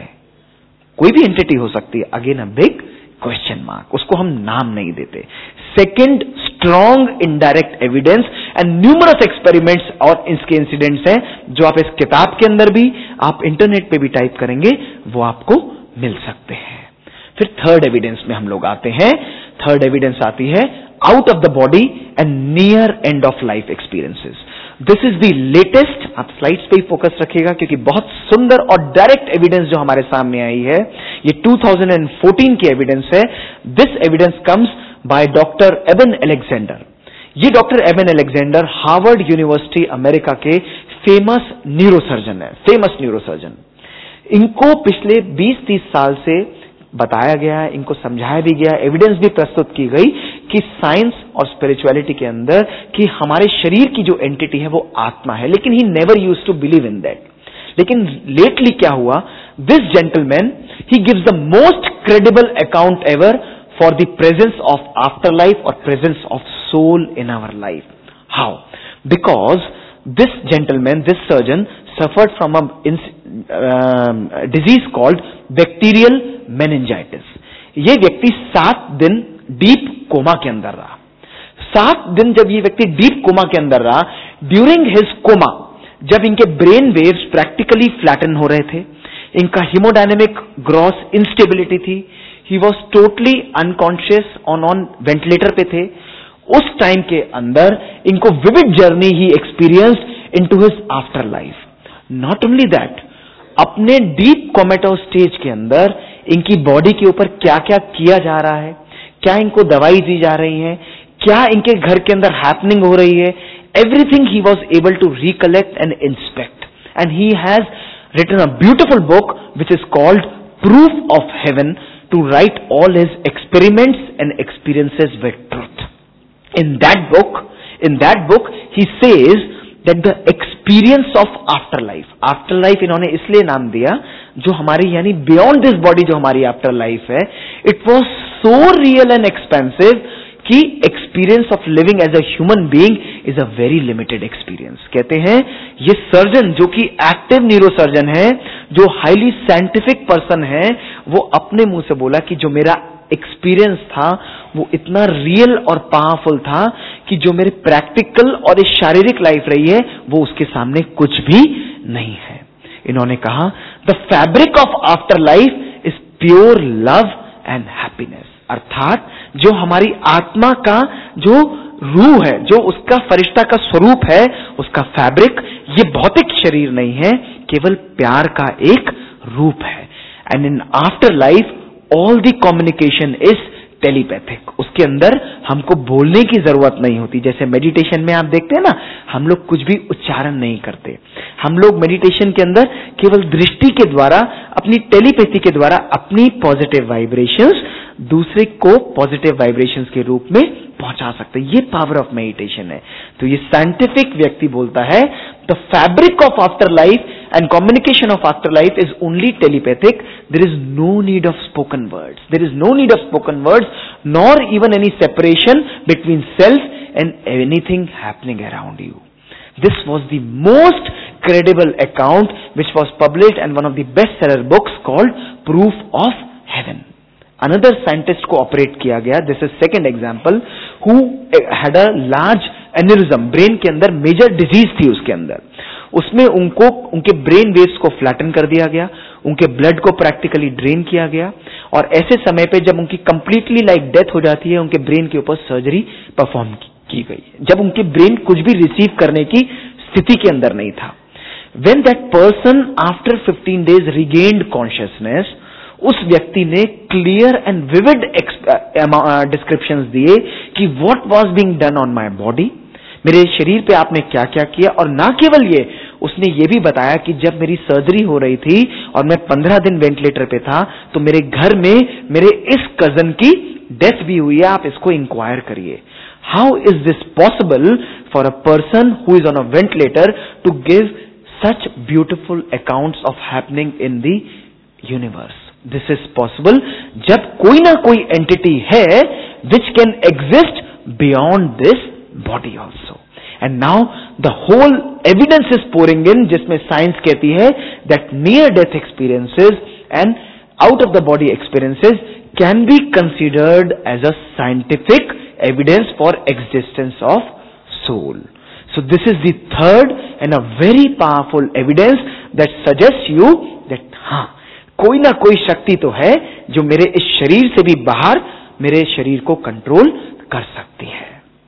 कोई भी एंटिटी हो सकती है, again a big question mark. उसको हम नाम नहीं देते। Second strong indirect evidence and numerous experiments और इसके इंसिडेंट्स हैं, जो आप इस किताब के अंदर भी, आप इंटरनेट पे भी टाइप करेंगे, वो आपको मिल सकते हैं। फिर थर्ड एविडेंस में हम लोग आते हैं। थर्ड एविडेंस आती है out of the body and near end of life experiences. This is the latest, आप स्लाइड्स पे ही फोकस रखिएगा क्योंकि बहुत सुंदर और डायरेक्ट एविडेंस जो हमारे सामने आई है, ये 2014 की एविडेंस है। This evidence comes by doctor Eben Alexander. ये doctor Eben Alexander Harvard University America के फेमस न्यूरोसर्जन है, फेमस न्यूरोसर्जन। इनको पिछले 20-30 साल से बताया गया, इनको समझाया भी गया, एविडेंस भी प्रस्तुत की गई कि साइंस और स्पिरिचुअलिटी के अंदर कि हमारे शरीर की जो एंटिटी है वो आत्मा है, लेकिन he never used to believe in that. लेकिन लेटली क्या हुआ, this gentleman he gives the most credible account ever for the presence of after life और presence of soul in our life. How? Because this gentleman, this surgeon suffered from a disease called bacterial meningitis। ये व्यक्ति 7 दिन deep coma के अंदर रहा। 7 दिन जब ये व्यक्ति डीप कोमा के अंदर रहा, ड्यूरिंग हिज कोमा, जब इनके ब्रेन वेव्स प्रैक्टिकली फ्लैटन हो रहे थे, इनका हिमोडायनेमिक ग्रॉस इंस्टेबिलिटी थी, he was totally unconscious, on ventilator पे थे, उस टाइम के अंदर इनको vivid journey he experienced into his after life. Not only that, अपने डीप कोमेटोस स्टेज के अंदर इनकी बॉडी के ऊपर क्या क्या किया जा रहा है, क्या इनको दवाई दी जा रही है, क्या इनके घर के अंदर हैपनिंग हो रही है, everything he was able to recollect and inspect. And he has written a beautiful book which is called Proof of Heaven, to write all his experiments and experiences with truth. In that book he says that the experience of afterlife इन्होंने इसलिए नाम दिया, जो हमारी यानी beyond this body जो हमारी afterlife है, it was so real and expansive कि experience of living as a human being is a very limited experience. कहते हैं ये सर्जन जो कि एक्टिव न्यूरो सर्जन है, जो हाईली साइंटिफिक पर्सन है, वो अपने मुंह से बोला कि जो मेरा एक्सपीरियंस था वो इतना रियल और पावरफुल था कि जो मेरे प्रैक्टिकल और इस शारीरिक लाइफ रही है वो उसके सामने कुछ भी नहीं है. इन्होंने कहा the fabric of after life is pure love and happiness. अर्थात जो हमारी आत्मा का जो रूह है, जो उसका फरिश्ता का स्वरूप है, उसका फैब्रिक ये भौतिक शरीर नहीं है, केवल प्यार का एक रूप है. And in after life all the communication is telepathic. उसके अंदर हमको बोलने की जरूरत नहीं होती. जैसे मेडिटेशन में आप देखते हैं ना, हम लोग कुछ भी उच्चारण नहीं करते. हम लोग मेडिटेशन के अंदर केवल दृष्टि के द्वारा, अपनी टेलीपैथी के द्वारा अपनी पॉजिटिव वाइब्रेशंस दूसरे को पॉजिटिव वाइब्रेशंस के रूप में पहुंचा सकते हैं. ये पावर ऑफ मेडिटेशन है. तो ये साइंटिफिक व्यक्ति बोलता है the fabric of after life and communication of afterlife is only telepathic. There is no need of spoken words. There is no need of spoken words, nor even any separation between self and anything happening around you. This was the most credible account which was published in one of the bestseller books called Proof of Heaven. Another scientist को operate किया गया. This is second example, who had a large aneurysm. Brain के अंदर major disease थी उसके अंदर. उसमें उनको उनके ब्रेन वेव्स को फ्लैटन कर दिया गया, उनके ब्लड को प्रैक्टिकली ड्रेन किया गया, और ऐसे समय पे जब उनकी कंप्लीटली लाइक डेथ हो जाती है, उनके ब्रेन के ऊपर सर्जरी परफॉर्म की गई, जब उनके ब्रेन कुछ भी रिसीव करने की स्थिति के अंदर नहीं था. When that person after 15 days regained consciousness, उस व्यक्ति ने क्लियर एंड विविड डिस्क्रिप्शंस दिए कि what was being done on my body, मेरे शरीर पे आपने क्या क्या किया. और ना केवल ये, उसने ये भी बताया कि जब मेरी सर्जरी हो रही थी और मैं 15 दिन वेंटिलेटर पे था, तो मेरे घर में मेरे इस कजन की डेथ भी हुई है, आप इसको इंक्वायर करिए. How is this possible for a person who is on a ventilator to give such beautiful accounts of happening in the universe? This is possible जब कोई ना कोई एंटिटी है which can exist beyond this body also. And now the whole evidence is pouring in, जिसमें science कहती है that near death experiences and out of the body experiences can be considered as a scientific evidence for existence of soul. So this is the third and a very powerful evidence that suggests you that हाँ, कोई ना कोई शक्ति तो है जो मेरे इस शरीर से भी बाहर मेरे शरीर को कंट्रोल कर सकती है.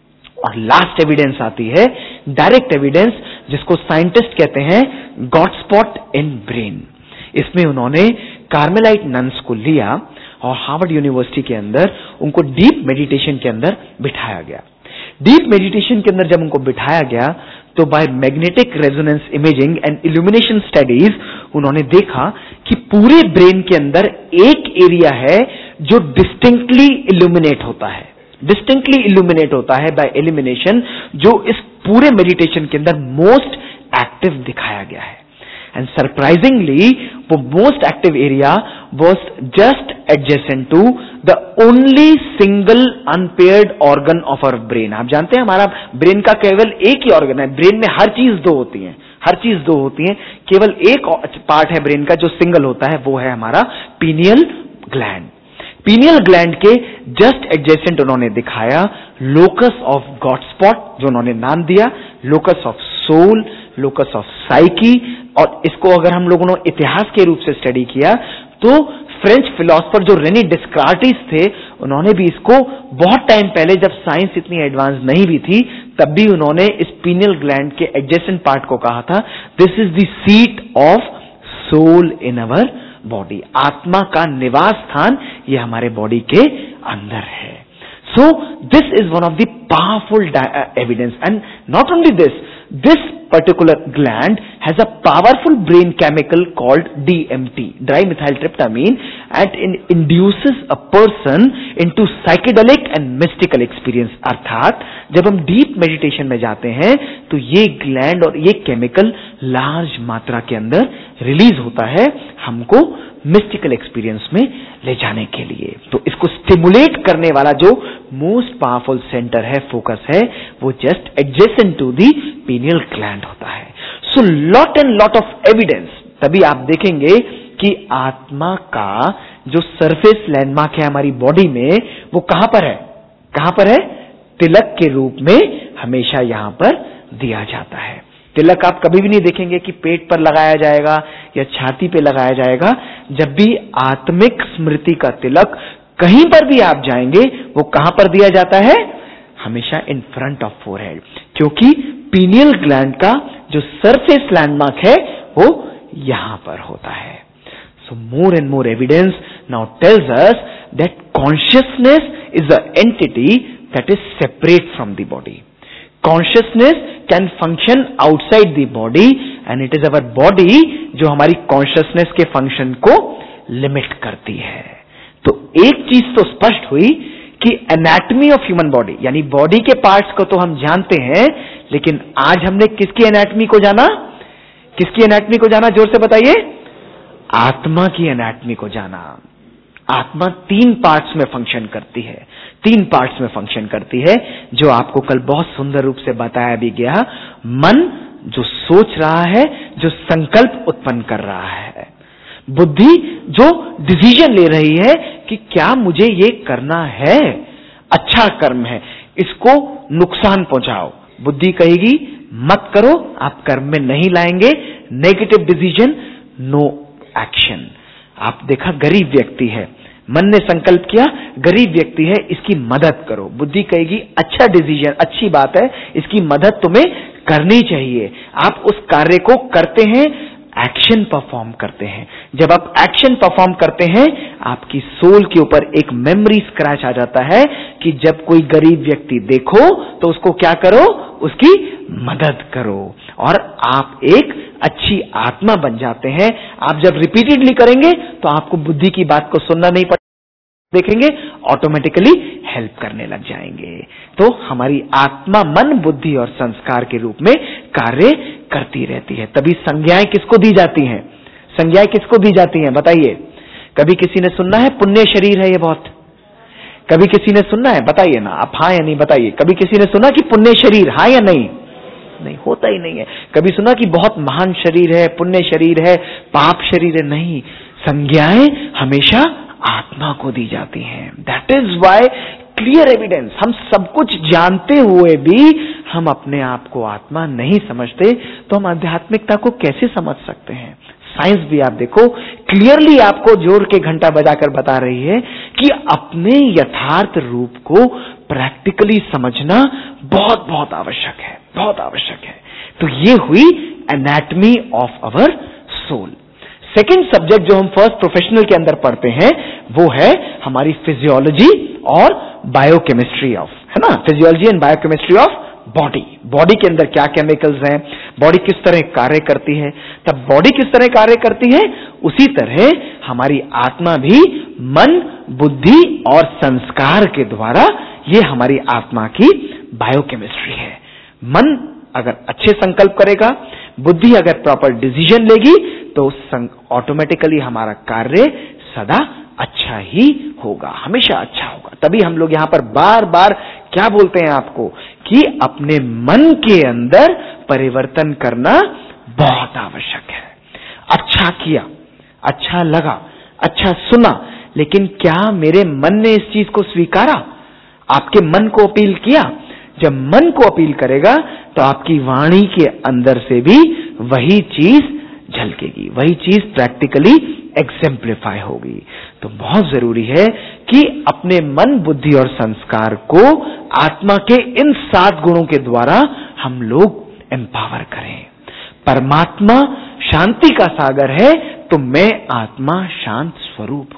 और लास्ट एविडेंस आती है डायरेक्ट एविडेंस, जिसको साइंटिस्ट कहते हैं गॉड स्पॉट इन ब्रेन. इसमें उन्होंने कार्मेलाइट नन्स को लिया और हार्वर्ड यूनिवर्सिटी के अंदर उनको डीप मेडिटेशन के अंदर बिठाया गया. डीप मेडिटेशन के अंदर जब उनको बिठाया गया तो by magnetic resonance imaging and illumination studies उन्होंने देखा कि पूरे ब्रेन के अंदर एक एरिया है जो डिस्टिंक्टली इल्यूमिनेट होता है, डिस्टिंक्टली इल्यूमिनेट होता है बाय एलिमिनेशन, जो इस पूरे मेडिटेशन के अंदर मोस्ट एक्टिव दिखाया गया है. एंड सरप्राइजिंगली वो most active area was just adjacent to the only single unpaired organ of our brain. आप जानते हैं हमारा ब्रेन का केवल एक ही ऑर्गन है. ब्रेन में हर चीज दो होती है, हर चीज दो होती है, केवल एक पार्ट है ब्रेन का जो सिंगल होता है, वो है हमारा पीनियल ग्लैंड. पीनियल ग्लैंड के जस्ट एडजेसेंट उन्होंने दिखाया लोकस ऑफ गॉड स्पॉट, जो उन्होंने नाम दिया locus of soul, locus of psyche. और इसको अगर हम लोगों ने इतिहास के रूप से स्टडी किया तो फ्रेंच फिलोसोफर जो रेनी डिस्कार्टिस थे, उन्होंने भी इसको बहुत टाइम पहले, जब साइंस इतनी एडवांस नहीं भी थी, तब भी उन्होंने इस पीनियल ग्लैंड के एडजेसेंट पार्ट को कहा था this is the seat of soul in our body. आत्मा का निवास स्थान ये हमारे बॉडी के अंदर है. So this is one of the powerful evidence, and not only this particular gland has a powerful brain chemical called DMT, dimethyltryptamine, and it induces a person into psychedelic and mystical experience. अर्थात जब हम deep meditation में जाते हैं तो ये gland और ये केमिकल लार्ज मात्रा के अंदर रिलीज होता है हमको मिस्टिकल एक्सपीरियंस में ले जाने के लिए। तो इसको स्टिमुलेट करने वाला जो मोस्ट पावरफुल सेंटर है, फोकस है, वो just adjacent to the pineal gland होता है। So lot and lot of evidence, तभी आप देखेंगे कि आत्मा का जो सरफेस लैंडमार्क है हमारी बॉडी में, वो कहां पर है? कहां पर है? तिलक के रूप में हमेशा यहां पर दिया जाता है। तिलक आप कभी भी नहीं देखेंगे कि पेट पर लगाया जाएगा या छाती पे लगाया जाएगा। जब भी आत्मिक स्मृति का तिलक कहीं पर भी आप जाएंगे, वो कहां पर दिया जाता है? हमेशा इन फ्रंट ऑफ फोरहेड, क्योंकि पीनियल ग्लैंड का जो सरफेस लैंडमार्क है वो यहां पर होता है। So more and more evidence now tells us that consciousness is a entity that is separate from the body. Consciousness can function outside the body and it is our body जो हमारी consciousness के function को limit करती है। तो एक चीज तो स्पष्ट हुई कि anatomy of human body, यानी बॉडी के पार्ट्स को तो हम जानते हैं, लेकिन आज हमने किसकी एनाटमी को जाना? किसकी एनाटमी को जाना? जोर से बताइए। आत्मा की एनाटमी को जाना। आत्मा 3 पार्ट्स में फंक्शन करती है, 3 पार्ट्स में फंक्शन करती है, जो आपको कल बहुत सुंदर रूप से बताया भी गया। मन जो सोच रहा है, जो संकल्प उत्पन्न कर रहा है। बुद्धि जो डिसीजन ले रही है कि क्या मुझे ये करना है, अच्छा कर्म है, इसको नुकसान पहुंचाओ। बुद्धि कहेगी मत करो, आप कर्म में नहीं लाएंगे, नेगेटिव डिसीजन, नो एक्शन। आप देखा गरीब व्यक्ति है, मन ने संकल्प किया गरीब व्यक्ति है, इसकी मदद करो। बुद्धि कहेगी अच्छा डिसीजन, अच्छी बात है, इसकी मदद तुम्हें करनी चाहिए। आप उस कार्य को करते हैं, एक्शन परफॉर्म करते हैं। जब आप एक्शन परफॉर्म करते हैं, आपकी सोल के ऊपर एक मेमोरी स्क्रैच आ जाता है कि जब कोई गरीब व्यक्ति देखो तो उसको क्या करो? उसकी मदद करो, और आप एक अच्छी आत्मा बन जाते हैं। आप जब रिपीटेडली करेंगे तो आपको बुद्धि की बात को सुनना नहीं पड़ेगा, देखेंगे ऑटोमेटिकली हेल्प करने लग जाएंगे। तो हमारी आत्मा मन, बुद्धि और संस्कार के रूप में कार्य करती रहती है। तभी संज्ञाएं किसको दी जाती हैं? संज्ञाएं किसको दी जाती हैं बताइए? कभी किसी ने सुनना है पुण्य शरीर है ये बहुत? कभी किसी ने सुनना है? बताइए ना, आप हाँ या नहीं बताइए। कभी किसी ने सुना कि पुण्य शरीर, हाँ या नहीं? नहीं, होता ही नहीं है। कभी सुना कि बहुत महान शरीर है, पुण्य शरीर है, पाप शरीर है? नहीं। संज्ञाएं हमेशा आत्मा को दी जाती हैं। That is why clear evidence, हम सब कुछ जानते हुए भी हम अपने आप को आत्मा नहीं समझते, तो हम आध्यात्मिकता को कैसे समझ सकते हैं? साइंस भी आप देखो क्लियरली आपको जोर के घंटा बजाकर बता रही है कि अपने यथार्थ रूप को प्रैक्टिकली समझना बहुत बहुत आवश्यक है, बहुत आवश्यक है। तो ये हुई anatomy of our soul. Second subject जो हम फर्स्ट प्रोफेशनल के अंदर पढ़ते हैं वो है हमारी फिजियोलॉजी और बायोकेमिस्ट्री ऑफ, है ना, physiology and biochemistry of body. Body के अंदर क्या केमिकल्स हैं, बॉडी किस तरह कार्य करती है। तब बॉडी किस तरह कार्य करती है, उसी तरह हमारी आत्मा भी मन, बुद्धि और संस्कार के द्वारा, ये हमारी आत्मा की बायोकेमिस्ट्री है। मन अगर अच्छे संकल्प करेगा, बुद्धि अगर प्रॉपर डिसीजन लेगी, तो ऑटोमेटिकली हमारा कार्य सदा अच्छा ही होगा, हमेशा अच्छा होगा। तभी हम लोग यहां पर बार बार क्या बोलते हैं आपको कि अपने मन के अंदर परिवर्तन करना बहुत आवश्यक है। अच्छा किया, अच्छा लगा, अच्छा सुना, लेकिन क्या मेरे मन ने इस चीज को स्वीकारा? आपके मन को अपील किया? जब मन को अपील करेगा तो आपकी वाणी के अंदर से भी वही चीज झलकेगी, वही चीज प्रैक्टिकली एग्जेम्प्लीफाई होगी। तो बहुत जरूरी है कि अपने मन, बुद्धि और संस्कार को आत्मा के इन 7 गुणों के द्वारा हम लोग एम्पावर करें। परमात्मा शांति का सागर है, तो मैं आत्मा शांत स्वरूप हूं,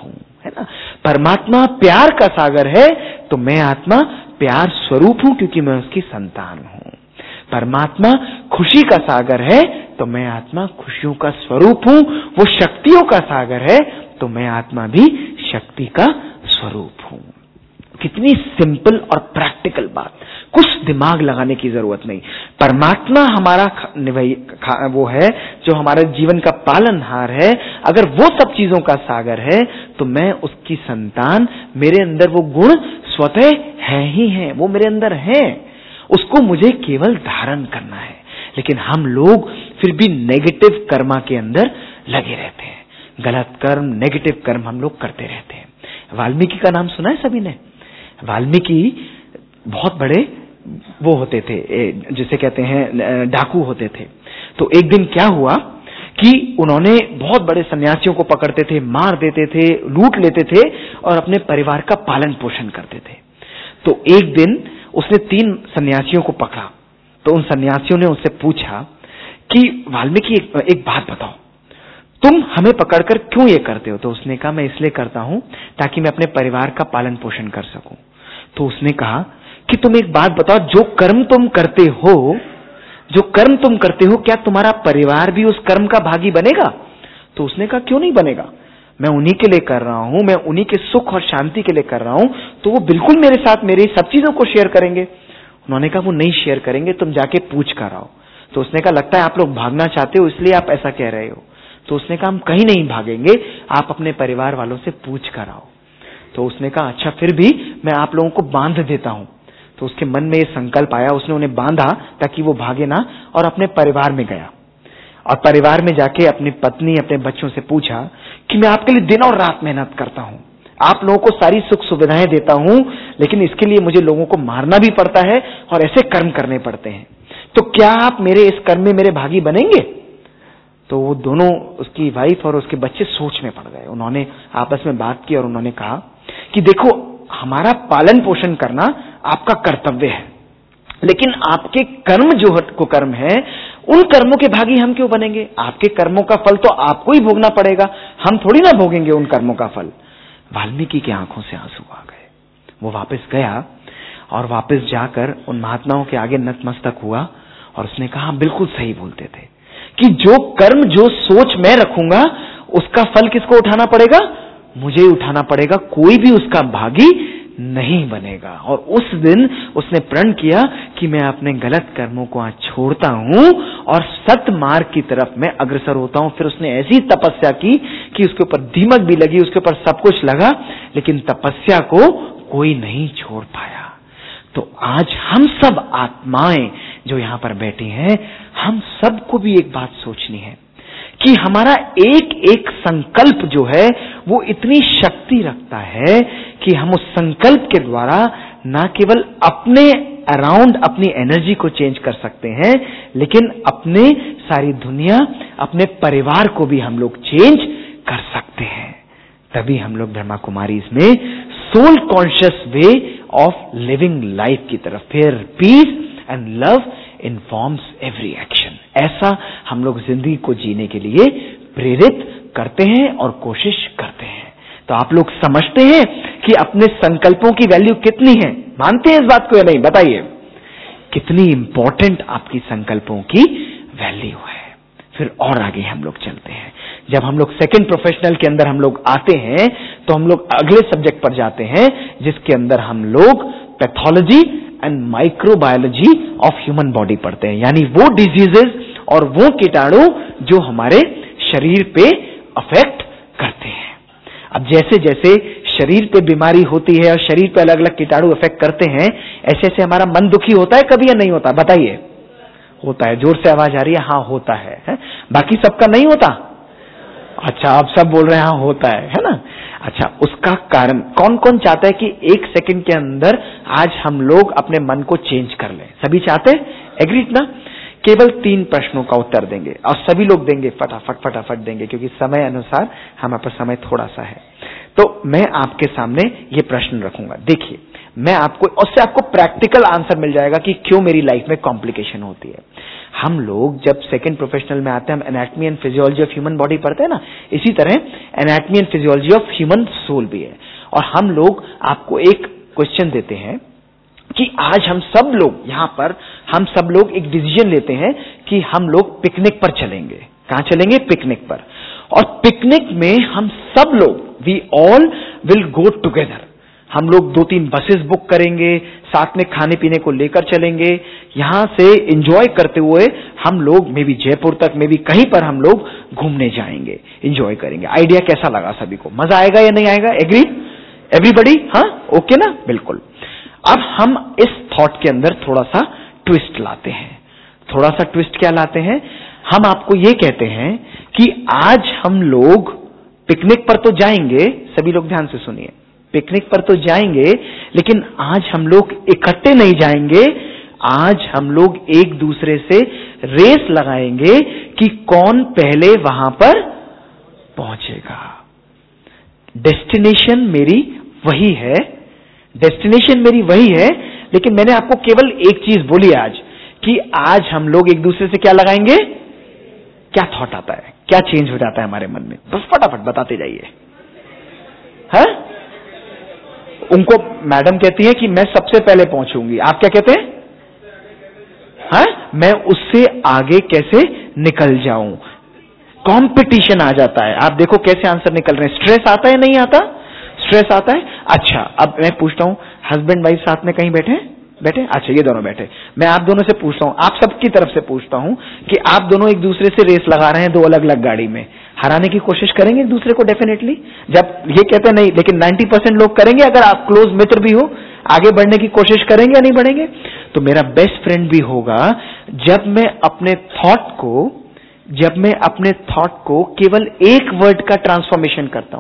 है ना। परमात्मा प्यार का सागर है तो मैं आत्मा प्यार स्वरूप हूं क्योंकि मैं उसकी संतान हूं। परमात्मा खुशी का सागर है तो मैं आत्मा खुशियों का स्वरूप हूं। वो शक्तियों का सागर है तो मैं आत्मा भी शक्ति का स्वरूप हूं। कितनी सिंपल और प्रैक्टिकल बात, कुछ दिमाग लगाने की जरूरत नहीं। परमात्मा हमारा वो है जो हमारे जीवन का पालनहार है। अगर वो सब चीजों का सागर है तो मैं उसकी संतान, मेरे अंदर वो गुण स्वतः है ही है, वो मेरे अंदर है, उसको मुझे केवल धारण करना है। लेकिन हम लोग फिर भी नेगेटिव कर्मा के अंदर लगे रहते हैं, गलत कर्म, नेगेटिव कर्म हम लोग करते रहते हैं। वाल्मीकि का नाम सुना है सभी ने? वाल्मीकि बहुत बड़े वो होते थे, जिसे कहते हैं डाकू होते थे। तो एक दिन क्या हुआ कि उन्होंने बहुत बड़े सन्यासियों को पकड़ते थे, मार देते थे, लूट लेते थे और अपने परिवार का पालन पोषण करते थे। तो एक दिन उसने 3 सन्यासियों को पकड़ा। तो उन सन्यासियों ने उससे पूछा कि वाल्मीकि एक बात बताओ, तुम हमें पकड़कर क्यों ये करते हो? तो उसने कहा मैं इसलिए करता हूं ताकि मैं अपने परिवार का पालन पोषण कर सकूं। तो उसने कहा कि तुम एक बात बताओ, जो कर्म तुम करते हो क्या तुम्हारा परिवार भी उस कर्म का भागी बनेगा? तो उसने कहा क्यों नहीं बनेगा, मैं उन्हीं के लिए कर रहा हूं, मैं उन्हीं के सुख और शांति के लिए कर रहा हूं, तो वो बिल्कुल मेरे साथ मेरी सब चीजों को शेयर करेंगे। उन्होंने कहा वो नहीं शेयर करेंगे, तुम जाके पूछ कर आओ। तो उसने कहा लगता है आप लोग भागना चाहते हो इसलिए आप ऐसा कह रहे हो। तो उसने कहा हम कहीं नहीं भागेंगे, आप अपने परिवार वालों से पूछ कर आओ। तो उसने कहा अच्छा फिर भी मैं आप लोगों को बांध देता हूं। तो उसके मन में ये संकल्प आया, उसने उन्हें बांधा ताकि वो भागे ना, और अपने परिवार में गया और परिवार में जाके अपनी पत्नी, अपने बच्चों से पूछा कि मैं आपके लिए दिन और रात मेहनत करता हूं, आप लोगों को सारी सुख सुविधाएं देता हूं, लेकिन इसके लिए मुझे लोगों को मारना भी पड़ता है और ऐसे कर्म करने पड़ते हैं, तो क्या आप मेरे इस कर्म में मेरे भागी बनेंगे? तो वो दोनों, उसकी वाइफ और उसके बच्चे सोच में पड़ गए। उन्होंने आपस में बात की और उन्होंने कहा कि देखो हमारा पालन पोषण करना आपका कर्तव्य है, लेकिन आपके कर्म जो कर्म है उन कर्मों के भागी हम क्यों बनेंगे? आपके कर्मों का फल तो आपको ही भोगना पड़ेगा, हम थोड़ी ना भोगेंगे उन कर्मों का फल। वाल्मीकि की आंखों से आंसू आ गए। वो वापस गया और वापस जाकर उन महात्माओं के आगे नतमस्तक हुआ और उसने कहा बिल्कुल सही बोलते थे कि जो कर्म, जो सोच मैं रखूंगा उसका फल किसको उठाना पड़ेगा? मुझे ही उठाना पड़ेगा, कोई भी उसका भागी नहीं बनेगा। और उस दिन उसने प्रण किया कि मैं अपने गलत कर्मों को आज छोड़ता हूं और सत मार्ग की तरफ मैं अग्रसर होता हूं। फिर उसने ऐसी तपस्या की कि उसके ऊपर दीमक भी लगी, उसके ऊपर सब कुछ लगा, लेकिन तपस्या को कोई नहीं छोड़ पाया। तो आज हम सब आत्माएं जो यहां पर बैठी हैं, हम सबको भी एक बात सोचनी है कि हमारा एक एक संकल्प जो है वो इतनी शक्ति रखता है कि हम उस संकल्प के द्वारा ना केवल अपने अराउंड अपनी एनर्जी को चेंज कर सकते हैं, लेकिन अपने सारी दुनिया, अपने परिवार को भी हम लोग चेंज कर सकते हैं। तभी हम लोग ब्रह्मा कुमारीज में soul conscious way of living life की तरफ, फिर peace and love informs every action, ऐसा हम लोग जिंदगी को जीने के लिए प्रेरित करते हैं और कोशिश करते हैं। तो आप लोग समझते हैं कि अपने संकल्पों की वैल्यू कितनी है? मानते हैं इस बात को या नहीं? बताइए कितनी इंपॉर्टेंट आपकी संकल्पों की वैल्यू है। फिर और आगे हम लोग चलते हैं। जब हम लोग सेकंड प्रोफेशनल के अंदर हम लोग आते हैं तो हम लोग अगले सब्जेक्ट पर जाते हैं, जिसके अंदर हम लोग pathology and microbiology of human body पढ़ते हैं, यानी वो डिजीजेस और वो कीटाणु जो हमारे शरीर पे अफेक्ट करते हैं। अब जैसे जैसे शरीर पे बीमारी होती है और शरीर पे अलग अलग कीटाणु अफेक्ट करते हैं, ऐसे ऐसे हमारा मन दुखी होता है कभी या नहीं होता? बताइए। होता है। जोर से आवाज आ रही है? हाँ होता है? बाकी सबका नहीं होता? अच्छा, आप सब बोल रहे हैं हाँ होता है ना? अच्छा, उसका कारण कौन कौन चाहता है कि 1 सेकंड के अंदर आज हम लोग अपने मन को चेंज कर लें? सभी चाहते हैं? एग्रीड ना? केवल 3 प्रश्नों का उत्तर देंगे और सभी लोग देंगे फटाफट फटाफट देंगे, क्योंकि समय अनुसार हमारे पास समय थोड़ा सा है। तो मैं आपके सामने ये प्रश्न रखूंगा, देखिए मैं आपको, उससे आपको प्रैक्टिकल आंसर मिल जाएगा कि क्यों मेरी लाइफ में कॉम्प्लिकेशन होती है। हम लोग जब सेकंड प्रोफेशनल में आते हैं, हम anatomy and physiology of human body पढ़ते हैं ना, इसी तरह anatomy and physiology of human soul भी है। और हम लोग आपको एक क्वेश्चन देते हैं कि आज हम सब लोग यहां पर, हम सब लोग एक डिसीजन लेते हैं कि हम लोग पिकनिक पर चलेंगे। कहां चलेंगे? पिकनिक पर। और पिकनिक में हम सब लोग, we all will go together. हम लोग 2-3 बसेस बुक करेंगे, साथ में खाने पीने को लेकर चलेंगे, यहां से एंजॉय करते हुए हम लोग मे बी जयपुर तक, मे बी कहीं पर हम लोग घूमने जाएंगे, एंजॉय करेंगे। आइडिया कैसा लगा सभी को? मजा आएगा या नहीं आएगा? Agree everybody? हाँ, ओके ना, बिल्कुल। अब हम इस थॉट के अंदर थोड़ा सा ट्विस्ट लाते हैं। थोड़ा सा ट्विस्ट क्या लाते हैं? हम आपको ये कहते हैं कि आज हम लोग पिकनिक पर तो जाएंगे, सभी लोग ध्यान से सुनिए, पिकनिक पर तो जाएंगे, लेकिन आज हम लोग इकट्ठे नहीं जाएंगे। आज हम लोग एक दूसरे से रेस लगाएंगे कि कौन पहले वहां पर पहुंचेगा। डेस्टिनेशन मेरी वही है, डेस्टिनेशन मेरी वही है, लेकिन मैंने आपको केवल एक चीज बोली आज कि आज हम लोग एक दूसरे से क्या लगाएंगे। क्या थॉट आता है, क्या चेंज हो जाता है हमारे मन में? बस फटाफट बताते जाइए। है उनको मैडम कहती है कि मैं सबसे पहले पहुंचूंगी, आप क्या कहते हैं? हाँ, मैं उससे आगे कैसे निकल जाऊं। कंपटीशन आ जाता है। आप देखो कैसे आंसर निकल रहे हैं। स्ट्रेस आता है, नहीं आता? स्ट्रेस आता है। अच्छा, अब मैं पूछता हूं, हस्बैंड वाइफ साथ में कहीं बैठे? अच्छा, ये दोनों बैठे। मैं आप दोनों से पूछता हूं, आप सबकी तरफ से पूछता हूं कि आप दोनों एक दूसरे से रेस लगा रहे हैं, 2 अलग अलग गाड़ी में, हराने की कोशिश करेंगे एक दूसरे को डेफिनेटली? जब ये कहते नहीं, लेकिन 90% लोग करेंगे। अगर आप क्लोज मित्र भी हो, आगे बढ़ने की कोशिश करेंगे या नहीं बढ़ेंगे? तो मेरा बेस्ट फ्रेंड भी होगा जब मैं अपने थॉट को केवल एक वर्ड का ट्रांसफॉर्मेशन करता हूं,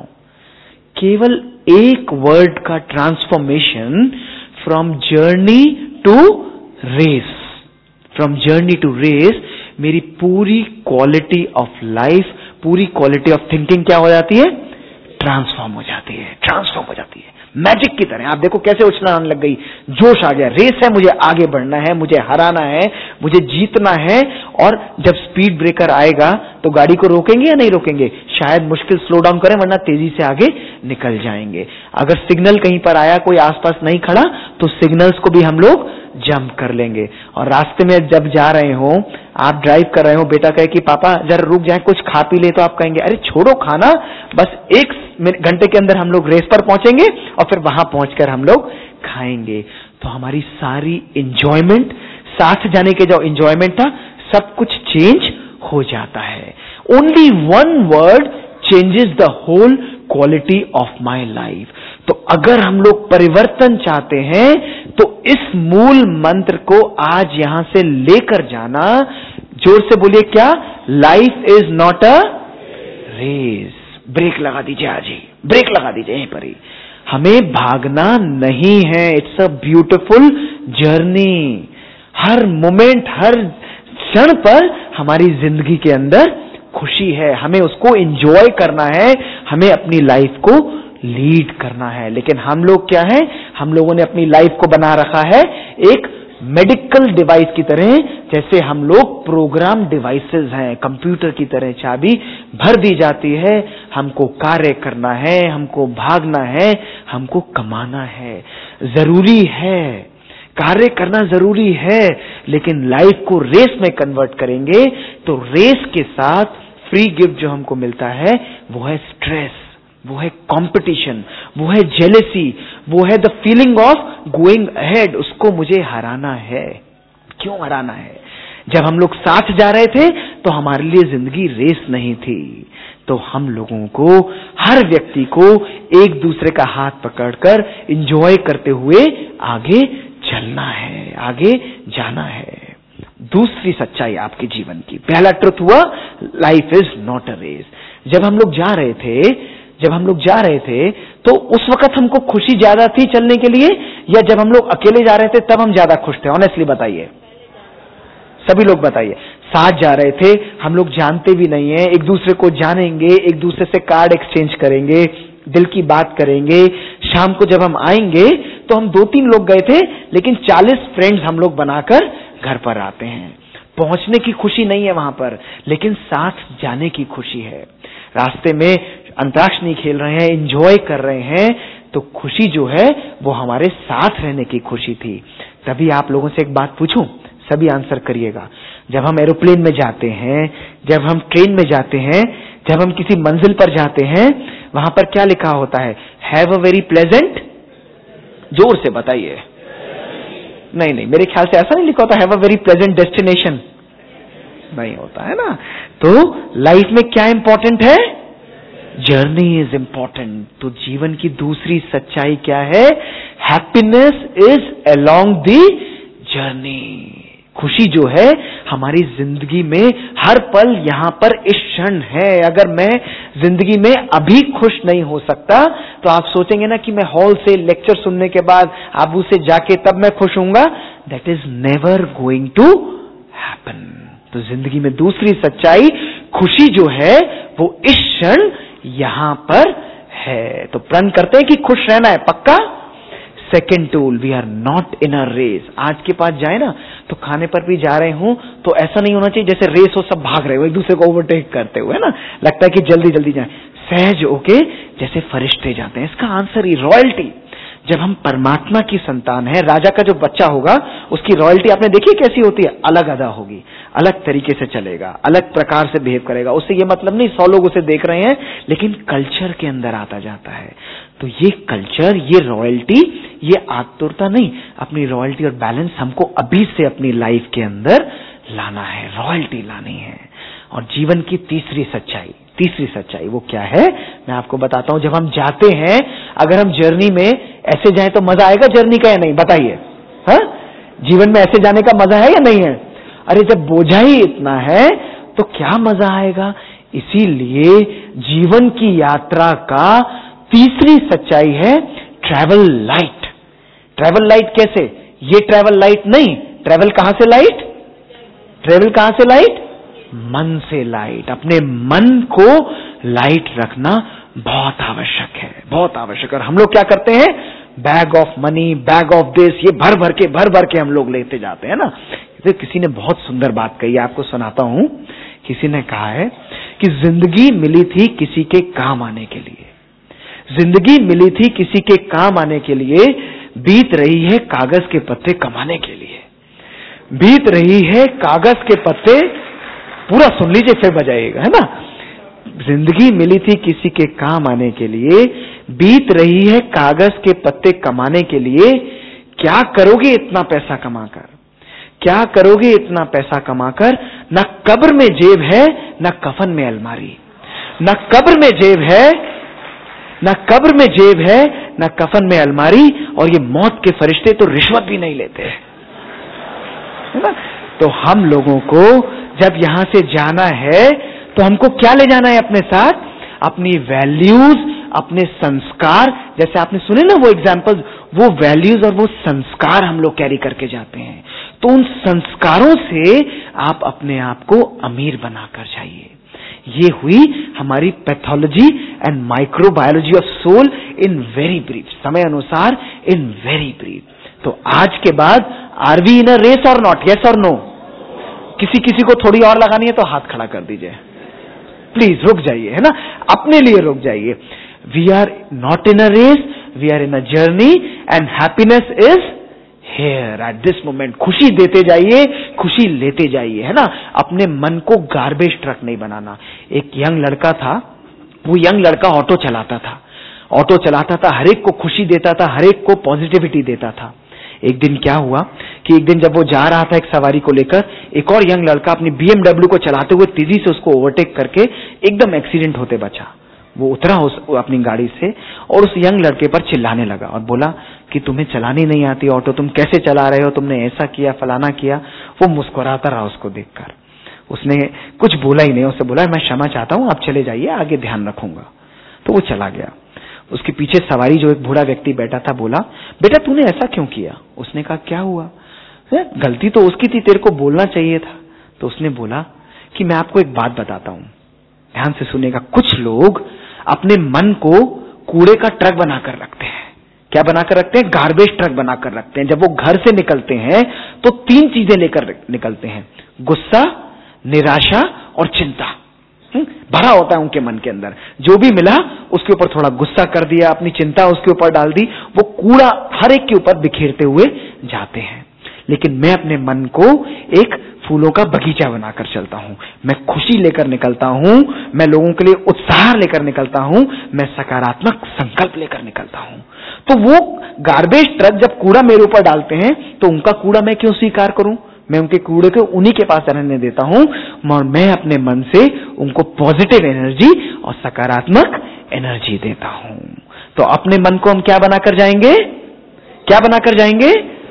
केवल एक वर्ड का transformation, from journey to race. From journey to race मेरी पूरी क्वालिटी ऑफ लाइफ, पूरी क्वालिटी ऑफ थिंकिंग क्या हो जाती है? ट्रांसफॉर्म हो जाती है, ट्रांसफॉर्म हो जाती है। मैजिक की तरह आप देखो कैसे उछलाने लग गई, जोश आ गया। रेस है, मुझे आगे बढ़ना है, मुझे हराना है, मुझे जीतना है। और जब स्पीड ब्रेकर आएगा तो गाड़ी को रोकेंगे या नहीं रोकेंगे? शायद मुश्किल स्लो डाउन करें, वरना तेजी से आगे निकल जाएंगे। अगर सिग्नल कहीं पर आया, कोई आसपास नहीं खड़ा, तो सिग्नल्स को भी हम लोग जंप कर लेंगे। और रास्ते में जब जा रहे हो, आप ड्राइव कर रहे हो, बेटा कहे कि पापा जरा रुक जाए, कुछ खा पी ले, तो आप कहेंगे अरे छोड़ो खाना, बस 1 घंटे के अंदर हम लोग रेस पर पहुंचेंगे और फिर वहां पहुंचकर हम लोग खाएंगे। तो हमारी सारी एंजॉयमेंट, साथ जाने के जो एंजॉयमेंट था, सब कुछ चेंज हो जाता है। Only one word changes the whole quality of my life. तो अगर हम लोग परिवर्तन चाहते हैं तो इस मूल मंत्र को आज यहां से लेकर जाना। जोर से बोलिए, क्या? Life is not a race. Brake लगा दीजिए, आज ही ब्रेक लगा दीजिए यहीं पर ही। हमें भागना नहीं है, इट्स अ ब्यूटिफुल जर्नी। हर मोमेंट, हर क्षण पर हमारी जिंदगी के अंदर खुशी है, हमें उसको एंजॉय करना है, हमें अपनी लाइफ को लीड करना है। लेकिन हम लोग क्या है? हम लोगों ने अपनी लाइफ को बना रखा है एक मेडिकल डिवाइस की तरह, जैसे हम लोग प्रोग्राम डिवाइसेस हैं, कंप्यूटर की तरह चाबी भर दी जाती है, हमको कार्य करना है, हमको भागना है, हमको कमाना है। जरूरी है, कार्य करना जरूरी है, लेकिन लाइफ को रेस में कन्वर्ट करेंगे तो रेस के साथ फ्री गिफ्ट जो हमको मिलता है वो है स्ट्रेस, वो है कंपटीशन, वो है जेलेसी, वो है the feeling of going ahead. उसको मुझे हराना है। क्यों हराना है? जब हम लोग साथ जा रहे थे तो हमारे लिए जिंदगी रेस नहीं थी। तो हम लोगों को, हर व्यक्ति को एक दूसरे का हाथ पकड़कर एंजॉय करते हुए आगे चलना है, आगे जाना है। दूसरी सच्चाई आपके जीवन की, पहला ट्रुथ हुआ life is not a race. जब हम लोग जा रहे थे तो उस वक्त हमको खुशी ज्यादा थी चलने के लिए, या जब हम लोग अकेले जा रहे थे तब हम ज्यादा खुश थे? ऑनेस्टली बताइए, सभी लोग बताइए। साथ जा रहे थे, हम लोग जानते भी नहीं है, एक दूसरे को जानेंगे, एक दूसरे से कार्ड एक्सचेंज करेंगे, दिल की बात करेंगे। शाम को जब हम आएंगे तो हम 2-3 लोग गए थे, लेकिन 40 फ्रेंड्स हम लोग बनाकर घर पर आते हैं। पहुंचने की खुशी नहीं है वहां पर, लेकिन साथ जाने की खुशी है। रास्ते में अंतराक्षरी खेल रहे हैं, एंजॉय कर रहे हैं, तो खुशी जो है वो हमारे साथ रहने की खुशी थी। तभी आप लोगों से एक बात पूछूं, सभी आंसर करिएगा। जब हम एरोप्लेन में जाते हैं, जब हम ट्रेन में जाते हैं, जब हम किसी मंजिल पर जाते हैं, वहां पर क्या लिखा होता है? हैव अ वेरी प्लेजेंट, जोर से बताइए। नहीं, मेरे ख्याल से ऐसा नहीं लिखा होता have a very pleasant destination, नहीं होता है ना। तो लाइफ में क्या इंपॉर्टेंट है? Journey is important. तो जीवन की दूसरी सच्चाई क्या है? Happiness is along the journey. खुशी जो है हमारी जिंदगी में हर पल यहां पर इस क्षण है। अगर मैं जिंदगी में अभी खुश नहीं हो सकता तो आप सोचेंगे ना कि मैं हॉल से लेक्चर सुनने के बाद आबू से जाके तब मैं खुश होऊंगा। That is never going to happen. तो जिंदगी में दूसरी सच्चाई, खुशी जो है वो इस क्षण यहां पर है। तो प्रण करते हैं कि खुश रहना है, पक्का। Second tool, we are not in a race. आज के पास जाए ना तो खाने पर भी जा रहे हूं तो ऐसा नहीं होना चाहिए जैसे रेस हो, सब भाग रहे हो एक दूसरे को ओवरटेक करते हुए, ना, लगता है कि जल्दी जल्दी जाए। सहज होके जैसे फरिश्ते जाते हैं। इसका आंसर ही रॉयल्टी। जब हम परमात्मा की संतान है, राजा का जो बच्चा होगा उसकी रॉयल्टी आपने देखी कैसी होती है? अलग अदा होगी, अलग तरीके से चलेगा, अलग प्रकार से बिहेव करेगा। उससे ये मतलब नहीं 100 लोग उसे देख रहे हैं, लेकिन कल्चर के अंदर आता जाता है। तो ये कल्चर, ये रॉयल्टी, ये आतुरता नहीं, अपनी रॉयल्टी और बैलेंस हमको अभी से अपनी लाइफ के अंदर लाना है, रॉयल्टी लानी है। और जीवन की तीसरी सच्चाई वो क्या है? मैं आपको बताता हूं। जब हम जाते हैं, अगर हम जर्नी में ऐसे जाएं तो मजा आएगा जर्नी का या नहीं? बताइए। हाँ, जीवन में ऐसे जाने का मजा है या नहीं है? अरे जब बोझा ही इतना है तो क्या मजा आएगा? इसीलिए जीवन की यात्रा का तीसरी सच्चाई है ट्रैवल लाइट। ट्रैवल लाइट कैसे? ये ट्रैवल लाइट नहीं, ट्रैवल कहां से लाइट? ट्रैवल कहां से लाइट? मन से लाइट। अपने मन को लाइट रखना बहुत आवश्यक है, बहुत आवश्यक। और हम लोग क्या करते हैं? Bag of money, bag of this, ये भर भर के हम लोग लेते जाते हैं ना। तो किसी ने बहुत सुंदर बात कही, आपको सुनाता हूं। किसी ने कहा है कि जिंदगी मिली थी किसी के काम आने के लिए, जिंदगी मिली थी किसी के काम आने के लिए, बीत रही है कागज के पत्ते कमाने के लिए। बीत रही है कागज के पत्ते, पूरा सुन लीजिए फिर बजाइएगा, है ना। जिंदगी मिली थी किसी के काम आने के लिए, बीत रही है कागज के पत्ते कमाने के लिए। क्या करोगे इतना पैसा कमाकर? क्या करोगे इतना पैसा कमाकर? न कब्र में जेब है, न कफन में अलमारी। न कब्र में जेब है, न कब्र में जेब है, न कफन में अलमारी। और ये मौत के फरिश्ते तो रिश्वत भी नहीं लेते, है ना। तो हम लोगों को जब यहां से जाना है तो हमको क्या ले जाना है अपने साथ? अपनी वैल्यूज, अपने संस्कार। जैसे आपने सुने ना वो एग्जाम्पल्स, वो वैल्यूज और वो संस्कार हम लोग कैरी करके जाते हैं। तो उन संस्कारों से आप अपने आप को अमीर बनाकर जाइए। ये हुई हमारी pathology and microbiology of soul in very brief, समय अनुसार इन वेरी ब्रीफ। तो आज के बाद are we in a race और नॉट? यस और नो? किसी को थोड़ी और लगानी है तो हाथ खड़ा कर दीजिए, प्लीज रुक जाइए, है ना, अपने लिए रुक जाइए। We are not in a race, we are in a journey and happiness is here at this moment. खुशी देते जाइए, खुशी लेते जाइए, है ना। अपने मन को गार्बेज ट्रक नहीं बनाना। एक यंग लड़का था, वो यंग लड़का ऑटो चलाता था, हर एक को खुशी देता था, हर एक को पॉजिटिविटी देता था। एक दिन क्या हुआ कि एक दिन जब वो जा रहा था एक सवारी को लेकर, एक और यंग लड़का अपनी BMW को चलाते हुए तेजी से उसको ओवरटेक करके एकदम एक्सीडेंट होते बचा। वो उतरा अपनी गाड़ी से और उस यंग लड़के पर चिल्लाने लगा और बोला कि तुम्हें चलानी नहीं आती ऑटो, तुम कैसे चला रहे हो, तुमने ऐसा किया, फलाना किया। वो मुस्कुराता रहा उसको देखकर, उसने कुछ बोला ही नहीं। उससे बोला मैं क्षमा चाहता हूं, आप चले जाइए, आगे ध्यान रखूंगा। तो वो चला गया। उसके पीछे सवारी जो एक बूढ़ा व्यक्ति बैठा था बोला, बेटा तूने ऐसा क्यों किया? उसने कहा क्या हुआ? गलती तो उसकी थी, तेरे को बोलना चाहिए था। तो उसने बोला कि मैं आपको एक बात बताता हूं, ध्यान से सुनेगा। कुछ लोग अपने मन को कूड़े का ट्रक बनाकर रखते हैं। क्या बनाकर रखते हैं? गार्बेज ट्रक बनाकर रखते हैं। जब वो घर से निकलते हैं तो 3 चीजें लेकर निकलते हैं, गुस्सा, निराशा और चिंता। भरा होता है उनके मन के अंदर, जो भी मिला उसके ऊपर थोड़ा गुस्सा कर दिया, अपनी चिंता उसके ऊपर डाल दी, वो कूड़ा हर एक के ऊपर बिखेरते हुए जाते हैं। लेकिन मैं अपने मन को एक फूलों का बगीचा बनाकर चलता हूं, मैं खुशी लेकर निकलता हूं, मैं लोगों के लिए उत्साह लेकर निकलता हूं, मैं सकारात्मक संकल्प लेकर निकलता हूं। तो वो गार्बेज ट्रक जब कूड़ा मेरे ऊपर डालते हैं तो उनका कूड़ा मैं क्यों स्वीकार करूं? मैं उनके कूड़े को उन्हीं के पास रहने देता हूं और मैं अपने मन से उनको पॉजिटिव एनर्जी और सकारात्मक एनर्जी देता हूं। तो अपने मन को हम क्या बनाकर जाएंगे? क्या बनाकर जाएंगे?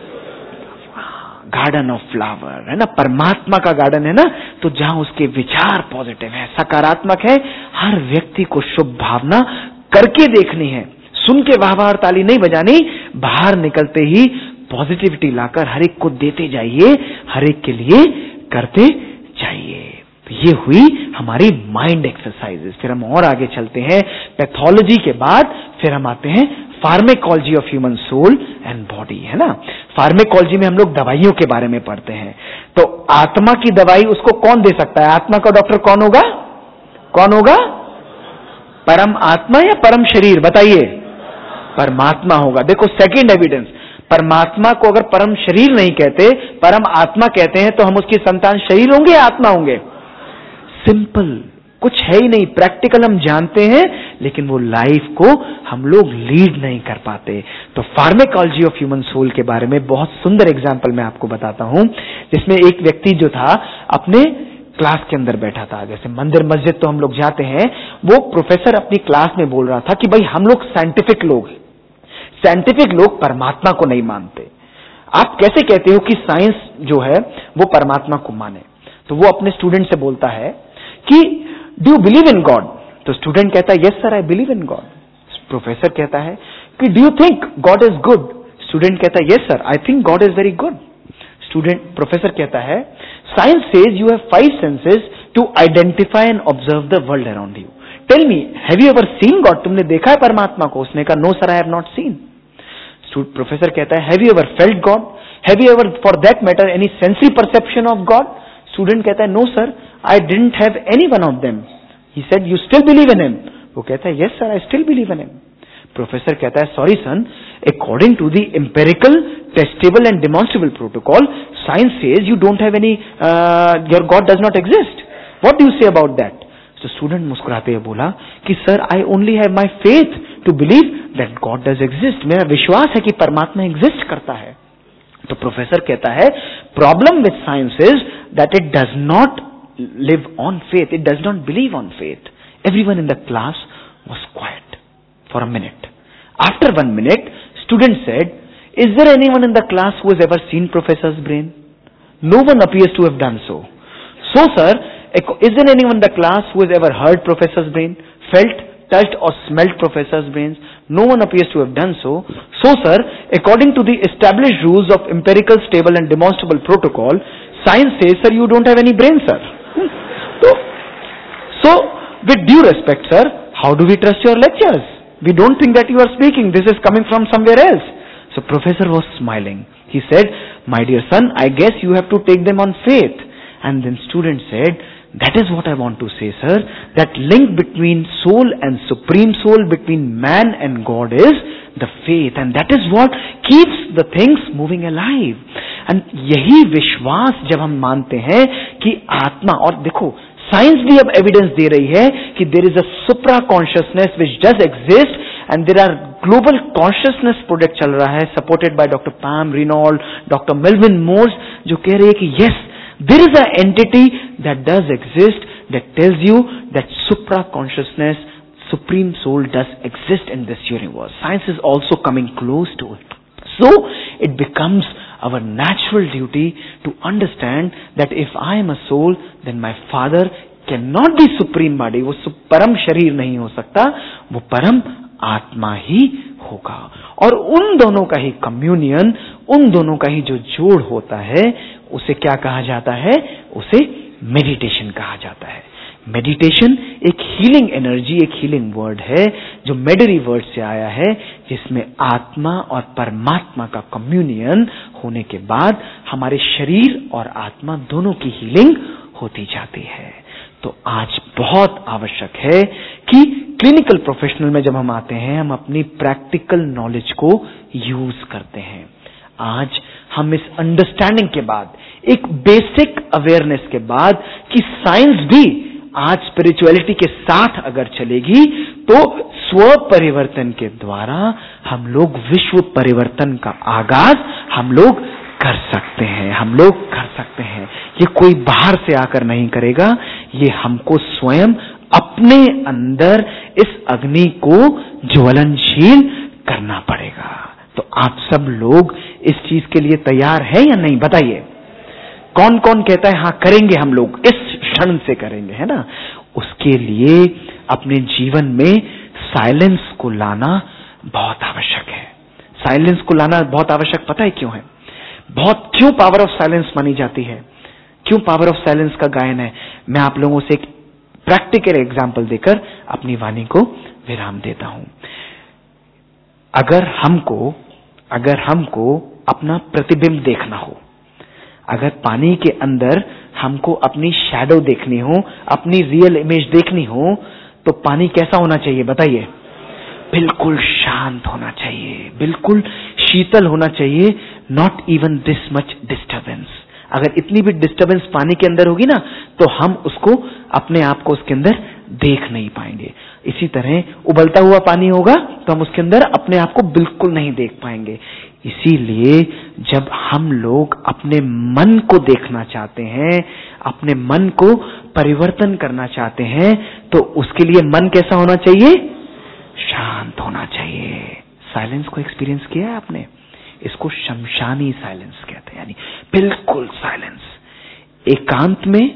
गार्डन ऑफ फ्लावर, है ना, परमात्मा का गार्डन है ना, तो जहां उसके विचार पॉजिटिव है, सकारात्मक है, हर व्यक्ति को शुभ भावना करके देखनी है, सुन के वाह वाह ताली नहीं बजानी, बाहर निकलते ही पॉजिटिविटी लाकर हर एक को देते जाइए, हर एक के लिए करते जाइए। तो ये हुई हमारी माइंड एक्सरसाइजेस। फिर हम और आगे चलते हैं, पैथोलॉजी के बाद फिर हम आते हैं pharmacology of human soul and body, है ना। फार्मेकोलॉजी में हम लोग दवाइयों के बारे में पढ़ते हैं। तो आत्मा की दवाई उसको कौन दे सकता है? आत्मा का डॉक्टर कौन होगा? कौन होगा? परम आत्मा या परम शरीर? बताइए। परमात्मा होगा। देखो सेकंड एविडेंस, परमात्मा को अगर परम शरीर नहीं कहते, परम आत्मा कहते हैं, तो हम उसकी संतान शरीर होंगे या आत्मा होंगे? सिंपल, कुछ है ही नहीं, प्रैक्टिकल हम जानते हैं, लेकिन वो लाइफ को हम लोग लीड नहीं कर पाते। तो फार्मेकोलॉजी ऑफ ह्यूमन सोल के बारे में बहुत सुंदर एग्जांपल मैं आपको बताता हूं, जिसमें एक व्यक्ति जो था अपने क्लास के अंदर बैठा था। जैसे मंदिर मस्जिद तो हम लोग जाते हैं, वो प्रोफेसर अपनी क्लास में बोल रहा था कि भाई हम लोग साइंटिफिक लोग परमात्मा को नहीं मानते। आप कैसे कहते हो कि साइंस जो है वो परमात्मा को माने? तो वो अपने स्टूडेंट से बोलता है कि do you believe in God? तो स्टूडेंट कहता है yes sir I believe in God. Professor कहता है कि do you think God is good? Student कहता है yes sir I think God is very good. Professor कहता है science says you have 5 senses to identify and observe the world around you. Tell me have you ever seen God? तुमने देखा है परमात्मा को? उसने कहा no sir I have not seen. Professor कहता है have you ever felt God? Have you ever for that matter any sensory perception of God? Student कहता है no sir I didn't have any one of them. He said you still believe in him? वो कहता है yes sir I still believe in him. Professor कहता है sorry son, according to the empirical testable and demonstrable protocol science says you don't have any, your God does not exist, what do you say about that? तो student मुस्कुराते हुए बोला कि sir I only have my faith to believe that God does exist. मेरा विश्वास है कि परमात्मा एग्जिस्ट करता है। तो प्रोफेसर कहता है problem with science is that it does not live on faith, it does not believe on faith. Everyone in the class was quiet for a minute. After 1 minute, student said, is there anyone in the class who has ever seen professor's brain? No one appears to have done so. So sir, is there anyone in the class who has ever heard professor's brain, felt, touched or smelled professor's brains? No one appears to have done so. So sir, according to the established rules of empirical, stable and demonstrable protocol, science says, sir, you don't have any brain, sir. So, with due respect, sir, how do we trust your lectures? We don't think that you are speaking. This is coming from somewhere else. So, professor was smiling. He said, my dear son, I guess you have to take them on faith. And then student said, that is what I want to say, sir. That link between soul and supreme soul, between man and God is the faith. And that is what keeps the things moving alive. And यही विश्वास जब हम मानते हैं कि आत्मा, और देखो साइंस भी अब एविडेंस दे रही है कि there is a supra consciousness which does exist and there are global consciousness project चल रहा है supported by doctor Pam Reynold, doctor Melvin Morse, जो कह रही है कि yes there is a entity that does exist that tells you that supra consciousness, supreme soul does exist in this universe. Science is also coming close to it. So it becomes our natural duty to understand that if I am a soul, then my father cannot be supreme body. वो परम शरीर नहीं हो सकता, वो परम आत्मा ही होगा। और उन दोनों का ही कम्युनियन, उन दोनों का ही जो जोड़ होता है, उसे क्या कहा जाता है? उसे मेडिटेशन कहा जाता है। मेडिटेशन एक हीलिंग एनर्जी, एक हीलिंग वर्ड है जो मेडरी वर्ड से आया है, जिसमें आत्मा और परमात्मा का कम्युनियन होने के बाद हमारे शरीर और आत्मा दोनों की हीलिंग होती जाती है। तो आज बहुत आवश्यक है कि क्लिनिकल प्रोफेशनल में जब हम आते हैं, हम अपनी प्रैक्टिकल नॉलेज को यूज करते हैं। आज हम इस अंडरस्टैंडिंग के बाद, एक बेसिक अवेयरनेस के बाद कि साइंस भी आज स्पिरिचुअलिटी के साथ अगर चलेगी तो स्व परिवर्तन के द्वारा हम लोग विश्व परिवर्तन का आगाज हम लोग कर सकते हैं, हम लोग कर सकते हैं। ये कोई बाहर से आकर नहीं करेगा, ये हमको स्वयं अपने अंदर इस अग्नि को ज्वलनशील करना पड़ेगा। तो आप सब लोग इस चीज के लिए तैयार है या नहीं, बताइए। कौन कौन कहता है हाँ करेंगे, हम लोग इस क्षण से करेंगे, है ना। उसके लिए अपने जीवन में साइलेंस को लाना बहुत आवश्यक है। साइलेंस को लाना बहुत आवश्यक पता है क्यों है? क्यों पावर ऑफ साइलेंस मानी जाती है, क्यों पावर ऑफ साइलेंस का गायन है? मैं आप लोगों से एक प्रैक्टिकल एग्जांपल देकर अपनी वाणी को विराम देता हूं। अगर हमको अपना प्रतिबिंब देखना हो, अगर पानी के अंदर हमको अपनी शैडो देखनी हो, अपनी रियल इमेज देखनी हो, तो पानी कैसा होना चाहिए बताइए? बिल्कुल शांत होना चाहिए, बिल्कुल शीतल होना चाहिए, not even this much disturbance. अगर इतनी भी डिस्टर्बेंस पानी के अंदर होगी ना, तो हम उसको अपने आप को उसके अंदर देख नहीं पाएंगे। इसी तरह उबलता हुआ पानी होगा तो हम उसके अंदर अपने आप को बिल्कुल नहीं देख पाएंगे। इसीलिए जब हम लोग अपने मन को देखना चाहते हैं, अपने मन को परिवर्तन करना चाहते हैं, तो उसके लिए मन कैसा होना चाहिए? शांत होना चाहिए। साइलेंस को एक्सपीरियंस किया है आपने? इसको शमशानी साइलेंस कहते हैं, यानी बिल्कुल साइलेंस। एकांत में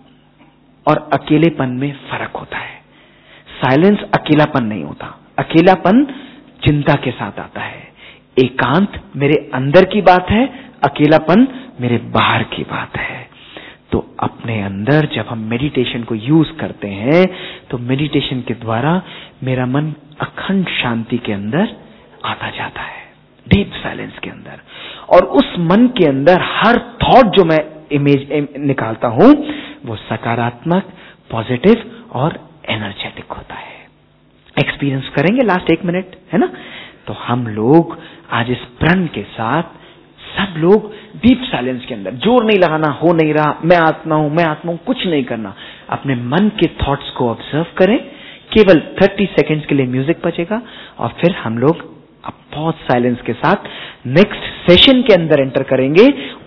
और अकेलेपन में फर्क होता है। साइलेंस अकेलापन नहीं होता, अकेलापन चिंता के साथ आता है। एकांत मेरे अंदर की बात है, अकेलापन मेरे बाहर की बात है। तो अपने अंदर जब हम मेडिटेशन को यूज करते हैं, तो मेडिटेशन के द्वारा मेरा मन अखंड शांति के अंदर आता जाता है, डीप साइलेंस के अंदर। और उस मन के अंदर हर थॉट जो मैं इमेज निकालता हूं, वो सकारात्मक, पॉजिटिव और एनर्जेटिक होता है। एक्सपीरियंस करेंगे लास्ट 1 मिनट, है ना। तो हम लोग आज इस प्रण के साथ सब लोग डीप साइलेंस के अंदर, जोर नहीं लगाना, हो नहीं रहा, मैं आत्मा हूं, कुछ नहीं करना। अपने मन के थॉट्स को ऑब्जर्व करें। केवल 30 सेकेंड्स के लिए म्यूजिक बजेगा और फिर हम लोग अब बहुत साइलेंस के साथ नेक्स्ट सेशन के अंदर एंटर करेंगे।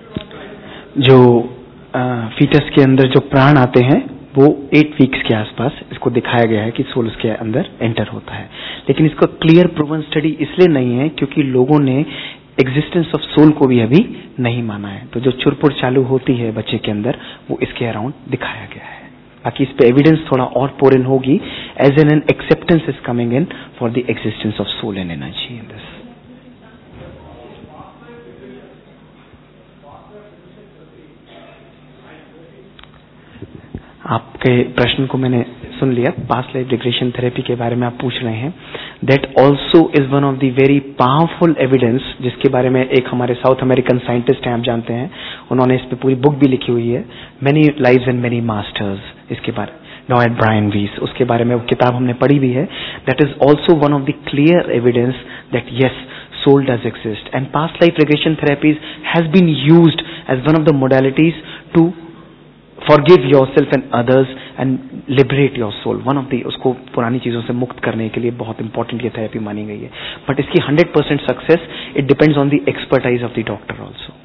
जो फीटस के अंदर जो प्राण आते हैं वो 8 वीक्स के आसपास इसको दिखाया गया है कि सोल उसके अंदर एंटर होता है। लेकिन इसका क्लियर प्रूवन स्टडी इसलिए नहीं है क्योंकि लोगों ने एग्जिस्टेंस ऑफ सोल को भी अभी नहीं माना है। तो जो चुरपुर चालू होती है बच्चे के अंदर, वो इसके अराउंड दिखाया गया है। बाकी इस पे एविडेंस थोड़ा और पोर इन होगी, as an acceptance is coming in for the existence of soul and energy in this. आपके प्रश्न को मैंने सुन लिया। पास्ट लाइफ रिग्रेशन थेरेपी के बारे में आप पूछ रहे हैं। That also is one of the very powerful evidence, जिसके बारे में एक हमारे साउथ अमेरिकन साइंटिस्ट हैं, आप जानते हैं, उन्होंने इस पे पूरी बुक भी लिखी हुई है, many lives and many masters, इसके बारे नॉयड ब्रायन वीस, उसके बारे में वो किताब हमने पढ़ी भी है। That is also one of the clear evidence that yes, soul does exist, and past life regression therapies has been used as one of the modalities to forgive yourself and others and liberate your soul. One of the, उसको पुरानी चीजों से मुक्त करने के लिए बहुत important ये थेरेपी मानी गई है। बट इसकी 100% success, it depends on the expertise of the doctor also.